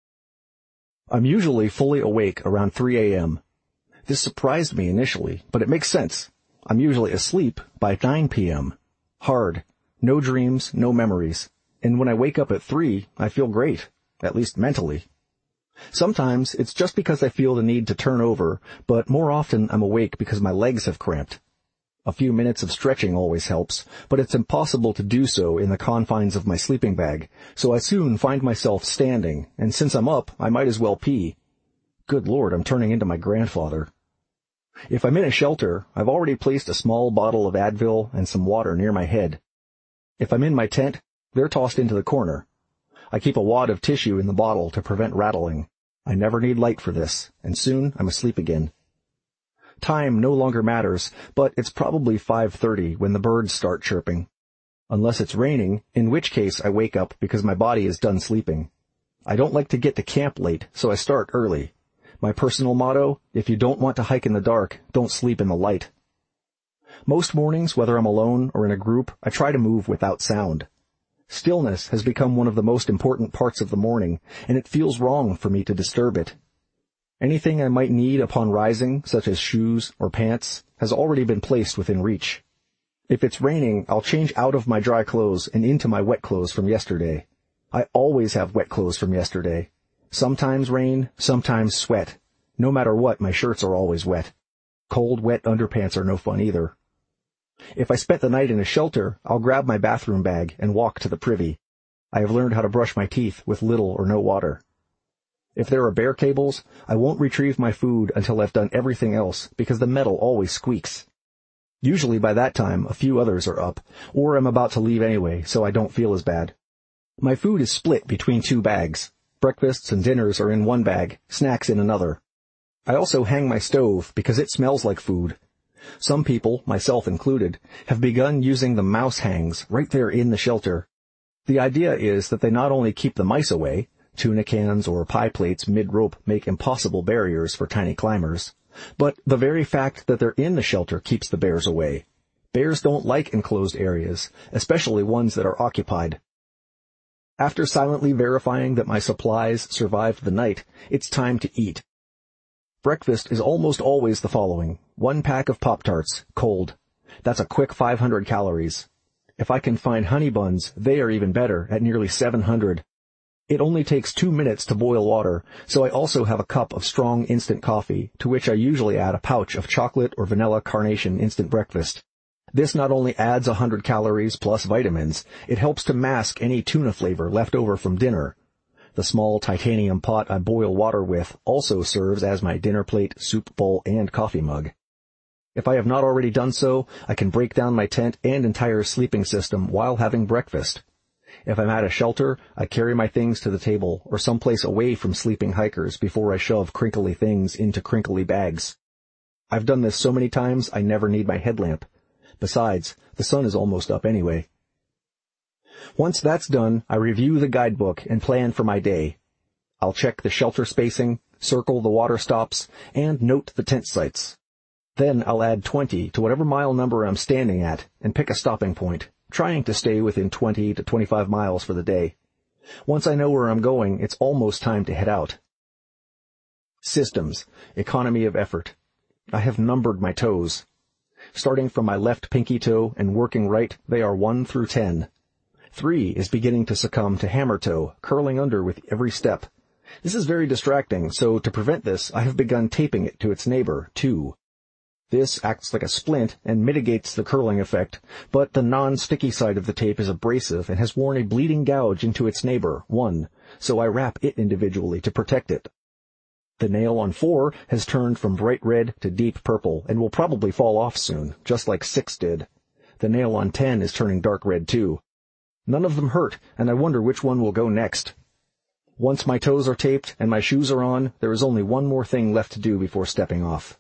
I'm usually fully awake around three a.m. This surprised me initially, but it makes sense. I'm usually asleep by nine p.m. Hard. No dreams, no memories. And when I wake up at three, I feel great, at least mentally. Sometimes it's just because I feel the need to turn over, but more often I'm awake because my legs have cramped. A few minutes of stretching always helps, but it's impossible to do so in the confines of my sleeping bag, so I soon find myself standing, and since I'm up, I might as well pee. Good Lord, I'm turning into my grandfather. If I'm in a shelter, I've already placed a small bottle of Advil and some water near my head. If I'm in my tent, they're tossed into the corner. I keep a wad of tissue in the bottle to prevent rattling. I never need light for this, and soon I'm asleep again. Time no longer matters, but it's probably five thirty when the birds start chirping. Unless it's raining, in which case I wake up because my body is done sleeping. I don't like to get to camp late, so I start early. My personal motto, if you don't want to hike in the dark, don't sleep in the light. Most mornings, whether I'm alone or in a group, I try to move without sound. Stillness has become one of the most important parts of the morning, and it feels wrong for me to disturb it. Anything I might need upon rising, such as shoes or pants, has already been placed within reach. If it's raining, I'll change out of my dry clothes and into my wet clothes from yesterday. I always have wet clothes from yesterday. Sometimes rain, sometimes sweat. No matter what, my shirts are always wet. Cold, wet underpants are no fun either. If I spent the night in a shelter, I'll grab my bathroom bag and walk to the privy. I have learned how to brush my teeth with little or no water. If there are bear cables, I won't retrieve my food until I've done everything else, because the metal always squeaks. Usually by that time, a few others are up, or I'm about to leave anyway, so I don't feel as bad. My food is split between two bags. Breakfasts and dinners are in one bag, snacks in another. I also hang my stove because it smells like food. Some people, myself included, have begun using the mouse hangs right there in the shelter. The idea is that they not only keep the mice away, tuna cans or pie plates mid-rope make impossible barriers for tiny climbers, but the very fact that they're in the shelter keeps the bears away. Bears don't like enclosed areas, especially ones that are occupied. After silently verifying that my supplies survived the night, it's time to eat. Breakfast is almost always the following. One pack of Pop-Tarts, cold. That's a quick five hundred calories. If I can find honey buns, they are even better, at nearly seven hundred. It only takes two minutes to boil water, so I also have a cup of strong instant coffee, to which I usually add a pouch of chocolate or vanilla carnation instant breakfast. This not only adds one hundred calories plus vitamins, it helps to mask any tuna flavor left over from dinner. The small titanium pot I boil water with also serves as my dinner plate, soup bowl, and coffee mug. If I have not already done so, I can break down my tent and entire sleeping system while having breakfast. If I'm at a shelter, I carry my things to the table or someplace away from sleeping hikers before I shove crinkly things into crinkly bags. I've done this so many times I never need my headlamp. Besides, the sun is almost up anyway. Once that's done, I review the guidebook and plan for my day. I'll check the shelter spacing, circle the water stops, and note the tent sites. Then I'll add twenty to whatever mile number I'm standing at and pick a stopping point, trying to stay within twenty to twenty-five miles for the day. Once I know where I'm going, it's almost time to head out. Systems, economy of effort. I have numbered my toes. Starting from my left pinky toe and working right, they are one through ten. Three is beginning to succumb to hammer toe, curling under with every step. This is very distracting, so to prevent this, I have begun taping it to its neighbor, two. This acts like a splint and mitigates the curling effect, but the non-sticky side of the tape is abrasive and has worn a bleeding gouge into its neighbor, one, so I wrap it individually to protect it. The nail on four has turned from bright red to deep purple and will probably fall off soon, just like six did. The nail on ten is turning dark red too. None of them hurt, and I wonder which one will go next. Once my toes are taped and my shoes are on, there is only one more thing left to do before stepping off.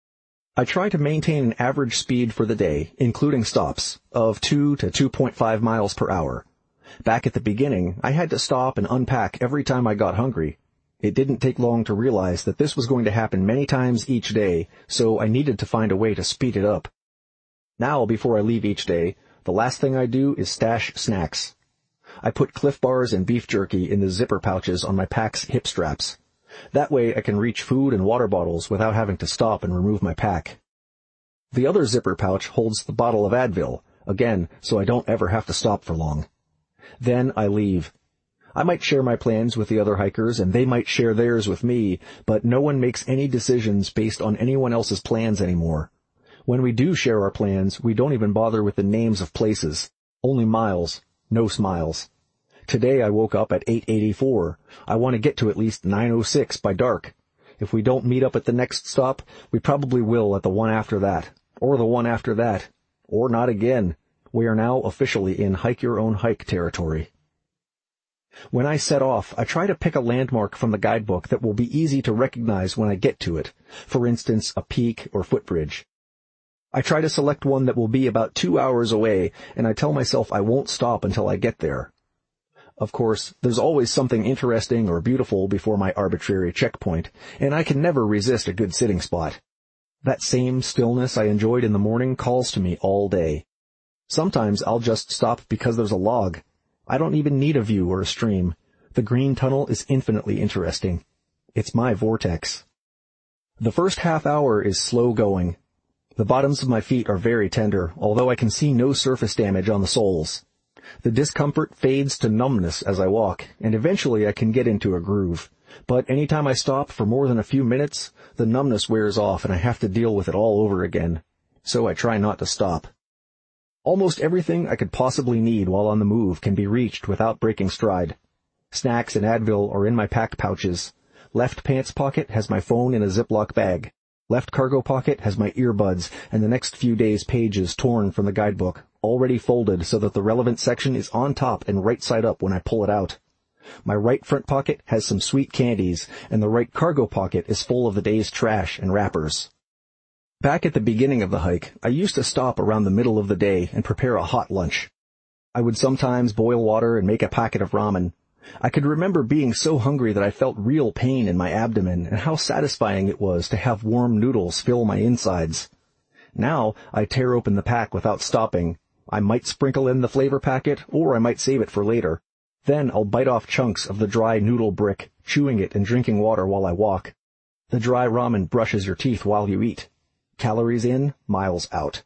I try to maintain an average speed for the day, including stops, of two to two point five miles per hour. Back at the beginning, I had to stop and unpack every time I got hungry. It didn't take long to realize that this was going to happen many times each day, so I needed to find a way to speed it up. Now, before I leave each day, the last thing I do is stash snacks. I put Cliff Bars and beef jerky in the zipper pouches on my pack's hip straps. That way I can reach food and water bottles without having to stop and remove my pack. The other zipper pouch holds the bottle of Advil, again, so I don't ever have to stop for long. Then I leave. I might share my plans with the other hikers, and they might share theirs with me, but no one makes any decisions based on anyone else's plans anymore. When we do share our plans, we don't even bother with the names of places. Only miles. No smiles. Today I woke up at eight eighty-four. I want to get to at least nine oh six by dark. If we don't meet up at the next stop, we probably will at the one after that, or the one after that, or not again. We are now officially in hike-your-own-hike territory. When I set off, I try to pick a landmark from the guidebook that will be easy to recognize when I get to it, for instance, a peak or footbridge. I try to select one that will be about two hours away, and I tell myself I won't stop until I get there. Of course, there's always something interesting or beautiful before my arbitrary checkpoint, and I can never resist a good sitting spot. That same stillness I enjoyed in the morning calls to me all day. Sometimes I'll just stop because there's a log. I don't even need a view or a stream. The green tunnel is infinitely interesting. It's my vortex. The first half hour is slow going. The bottoms of my feet are very tender, although I can see no surface damage on the soles. The discomfort fades to numbness as I walk, and eventually I can get into a groove. But anytime I stop for more than a few minutes, the numbness wears off and I have to deal with it all over again. So I try not to stop. Almost everything I could possibly need while on the move can be reached without breaking stride. Snacks and Advil are in my pack pouches. Left pants pocket has my phone in a Ziploc bag. Left cargo pocket has my earbuds and the next few days' pages torn from the guidebook, already folded so that the relevant section is on top and right side up when I pull it out. My right front pocket has some sweet candies, and the right cargo pocket is full of the day's trash and wrappers. Back at the beginning of the hike, I used to stop around the middle of the day and prepare a hot lunch. I would sometimes boil water and make a packet of ramen. I could remember being so hungry that I felt real pain in my abdomen and how satisfying it was to have warm noodles fill my insides. Now, I tear open the pack without stopping. I might sprinkle in the flavor packet, or I might save it for later. Then I'll bite off chunks of the dry noodle brick, chewing it and drinking water while I walk. The dry ramen brushes your teeth while you eat. Calories in, miles out.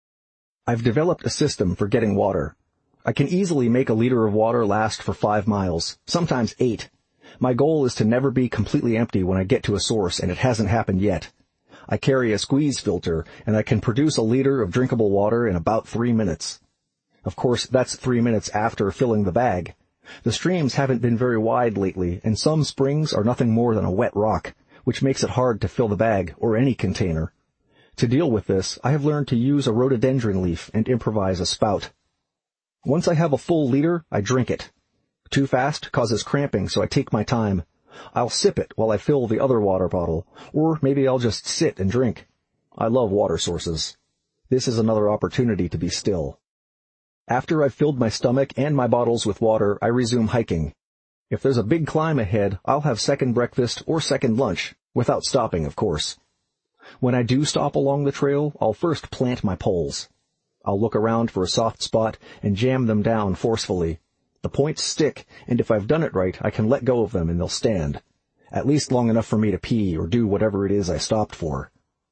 I've developed a system for getting water. I can easily make a liter of water last for five miles, sometimes eight. My goal is to never be completely empty when I get to a source, and it hasn't happened yet. I carry a squeeze filter, and I can produce a liter of drinkable water in about three minutes. Of course, that's three minutes after filling the bag. The streams haven't been very wide lately, and some springs are nothing more than a wet rock, which makes it hard to fill the bag or any container. To deal with this, I have learned to use a rhododendron leaf and improvise a spout. Once I have a full liter, I drink it. Too fast causes cramping, so I take my time. I'll sip it while I fill the other water bottle, or maybe I'll just sit and drink. I love water sources. This is another opportunity to be still. After I've filled my stomach and my bottles with water, I resume hiking. If there's a big climb ahead, I'll have second breakfast or second lunch, without stopping, of course. When I do stop along the trail, I'll first plant my poles. I'll look around for a soft spot and jam them down forcefully. The points stick, and if I've done it right, I can let go of them and they'll stand. At least long enough for me to pee or do whatever it is I stopped for.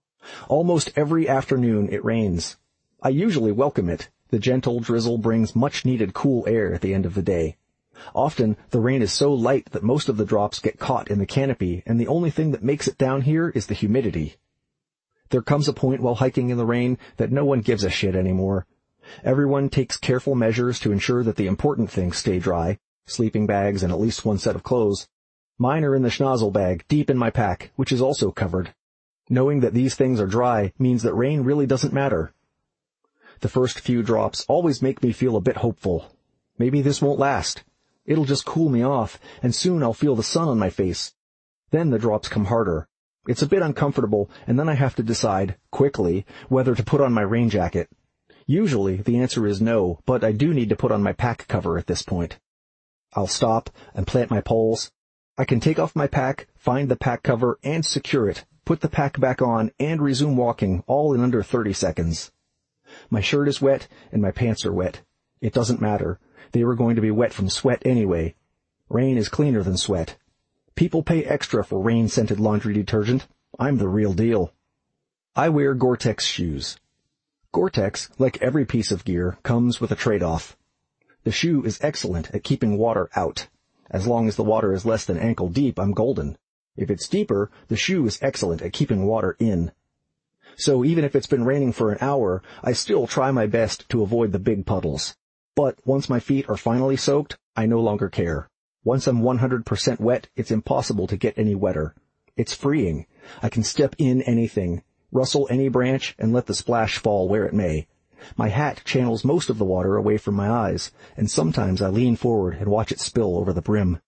Almost every afternoon it rains. I usually welcome it. The gentle drizzle brings much-needed cool air at the end of the day. Often, the rain is so light that most of the drops get caught in the canopy, and the only thing that makes it down here is the humidity. There comes a point while hiking in the rain that no one gives a shit anymore. Everyone takes careful measures to ensure that the important things stay dry, sleeping bags and at least one set of clothes. Mine are in the schnozzle bag, deep in my pack, which is also covered. Knowing that these things are dry means that rain really doesn't matter. The first few drops always make me feel a bit hopeful. Maybe this won't last. It'll just cool me off, and soon I'll feel the sun on my face. Then the drops come harder. It's a bit uncomfortable, and then I have to decide, quickly, whether to put on my rain jacket. Usually, the answer is no, but I do need to put on my pack cover at this point. I'll stop and plant my poles. I can take off my pack, find the pack cover, and secure it, put the pack back on, and resume walking, all in under thirty seconds. My shirt is wet, and my pants are wet. It doesn't matter. They were going to be wet from sweat anyway. Rain is cleaner than sweat. People pay extra for rain-scented laundry detergent. I'm the real deal. I wear Gore-Tex shoes. Gore-Tex, like every piece of gear, comes with a trade-off. The shoe is excellent at keeping water out. As long as the water is less than ankle deep, I'm golden. If it's deeper, the shoe is excellent at keeping water in. So even if it's been raining for an hour, I still try my best to avoid the big puddles. But once my feet are finally soaked, I no longer care. Once I'm one hundred percent wet, it's impossible to get any wetter. It's freeing. I can step in anything, rustle any branch, and let the splash fall where it may. My hat channels most of the water away from my eyes, and sometimes I lean forward and watch it spill over the brim.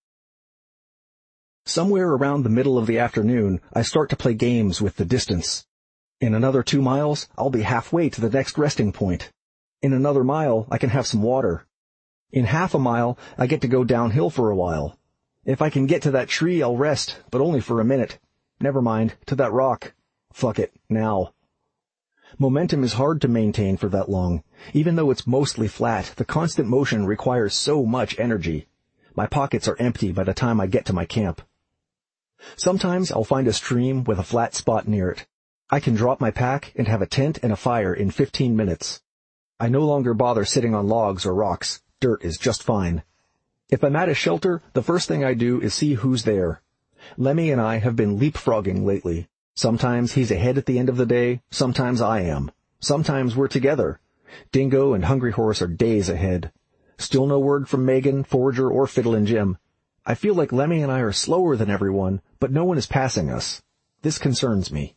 Somewhere around the middle of the afternoon, I start to play games with the distance. In another two miles, I'll be halfway to the next resting point. In another mile, I can have some water. In half a mile, I get to go downhill for a while. If I can get to that tree, I'll rest, but only for a minute. Never mind, to that rock. Fuck it, now. Momentum is hard to maintain for that long. Even though it's mostly flat, the constant motion requires so much energy. My pockets are empty by the time I get to my camp. Sometimes I'll find a stream with a flat spot near it. I can drop my pack and have a tent and a fire in fifteen minutes. I no longer bother sitting on logs or rocks. Dirt is just fine. If I'm at a shelter, the first thing I do is see who's there. Lemmy and I have been leapfrogging lately. Sometimes he's ahead at the end of the day, sometimes I am. Sometimes we're together. Dingo and Hungry Horse are days ahead. Still no word from Megan, Forager, or Fiddlin' Jim. I feel like Lemmy and I are slower than everyone, but no one is passing us. This concerns me.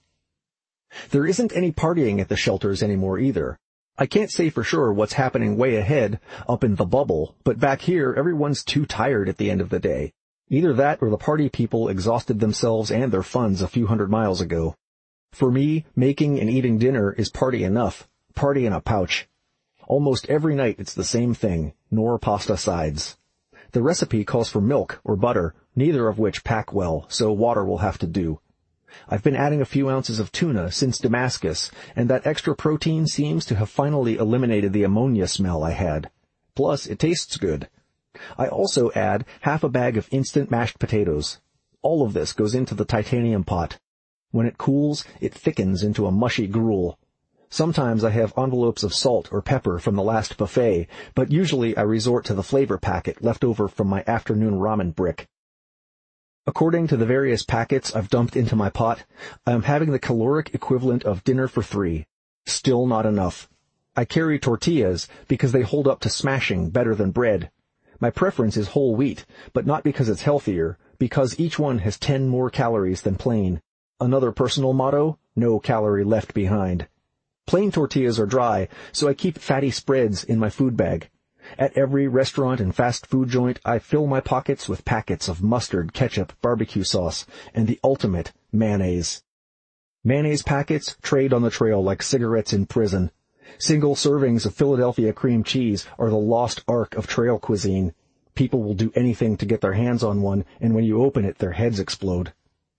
There isn't any partying at the shelters anymore either. I can't say for sure what's happening way ahead, up in the bubble, but back here everyone's too tired at the end of the day. Either that or the party people exhausted themselves and their funds a few hundred miles ago. For me, making and eating dinner is party enough. Party in a pouch. Almost every night it's the same thing, nor pasta sides. The recipe calls for milk or butter, neither of which pack well, so water will have to do. I've been adding a few ounces of tuna since Damascus, and that extra protein seems to have finally eliminated the ammonia smell I had. Plus, it tastes good. I also add half a bag of instant mashed potatoes. All of this goes into the titanium pot. When it cools, it thickens into a mushy gruel. Sometimes I have envelopes of salt or pepper from the last buffet, but usually I resort to the flavor packet left over from my afternoon ramen brick. According to the various packets I've dumped into my pot, I am having the caloric equivalent of dinner for three. Still not enough. I carry tortillas because they hold up to smashing better than bread. My preference is whole wheat, but not because it's healthier, because each one has ten more calories than plain. Another personal motto, no calorie left behind. Plain tortillas are dry, so I keep fatty spreads in my food bag. At every restaurant and fast food joint, I fill my pockets with packets of mustard, ketchup, barbecue sauce, and the ultimate, mayonnaise. Mayonnaise packets trade on the trail like cigarettes in prison. Single servings of Philadelphia cream cheese are the lost ark of trail cuisine. People will do anything to get their hands on one, and when you open it, their heads explode.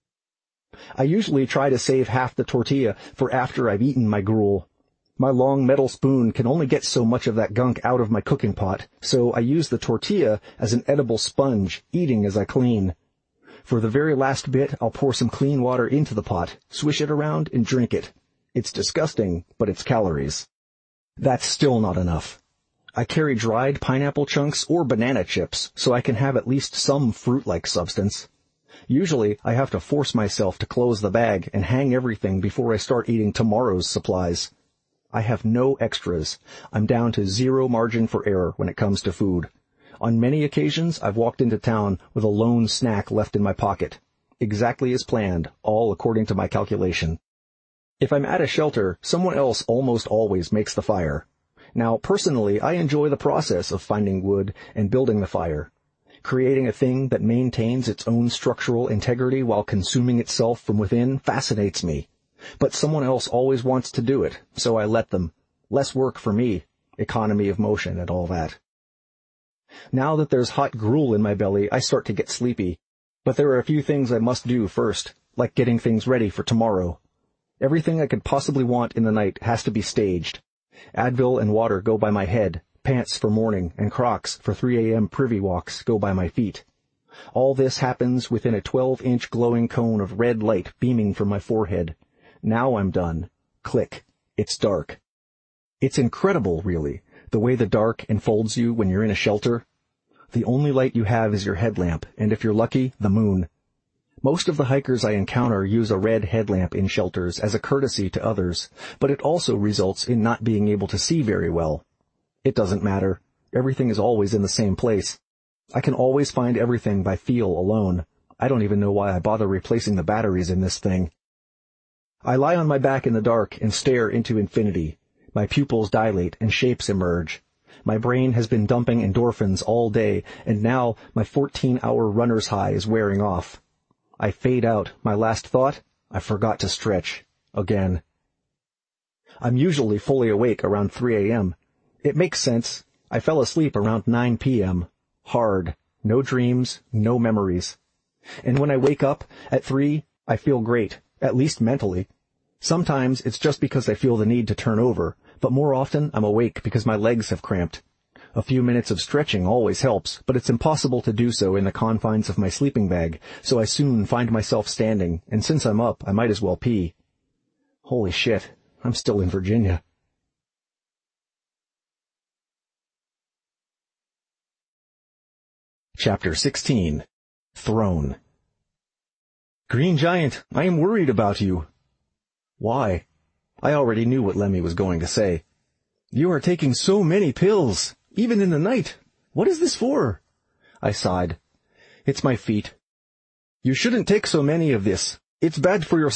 I usually try to save half the tortilla for after I've eaten my gruel. My long metal spoon can only get so much of that gunk out of my cooking pot, so I use the tortilla as an edible sponge, eating as I clean. For the very last bit, I'll pour some clean water into the pot, swish it around, and drink it. It's disgusting, but it's calories. That's still not enough. I carry dried pineapple chunks or banana chips, so I can have at least some fruit-like substance. Usually, I have to force myself to close the bag and hang everything before I start eating tomorrow's supplies. I have no extras. I'm down to zero margin for error when it comes to food. On many occasions, I've walked into town with a lone snack left in my pocket. Exactly as planned, all according to my calculation. If I'm at a shelter, someone else almost always makes the fire. Now, personally, I enjoy the process of finding wood and building the fire. Creating a thing that maintains its own structural integrity while consuming itself from within fascinates me. But someone else always wants to do it, so I let them. Less work for me, economy of motion and all that. Now that there's hot gruel in my belly, I start to get sleepy. But there are a few things I must do first, like getting things ready for tomorrow. Everything I could possibly want in the night has to be staged. Advil and water go by my head, pants for morning, and Crocs for three a.m. privy walks go by my feet. All this happens within a twelve-inch glowing cone of red light beaming from my forehead. Now I'm done. Click. It's dark. It's incredible, really, the way the dark enfolds you when you're in a shelter. The only light you have is your headlamp, and if you're lucky, the moon. Most of the hikers I encounter use a red headlamp in shelters as a courtesy to others, but it also results in not being able to see very well. It doesn't matter. Everything is always in the same place. I can always find everything by feel alone. I don't even know why I bother replacing the batteries in this thing. I lie on my back in the dark and stare into infinity. My pupils dilate and shapes emerge. My brain has been dumping endorphins all day, and now my fourteen-hour runner's high is wearing off. I fade out. My last thought? I forgot to stretch. Again. I'm usually fully awake around three a.m. It makes sense. I fell asleep around nine p.m. Hard. No dreams, no memories. And when I wake up at three, I feel great, at least mentally. Sometimes it's just because I feel the need to turn over, but more often I'm awake because my legs have cramped. A few minutes of stretching always helps, but it's impossible to do so in the confines of my sleeping bag, so I soon find myself standing, and since I'm up, I might as well pee. Holy shit, I'm still in Virginia. Chapter sixteen. Throne. Green Giant, I am worried about you. Why? I already knew what Lemmy was going to say. You are taking so many pills, even in the night. What is this for? I sighed. It's my feet. You shouldn't take so many of this. It's bad for your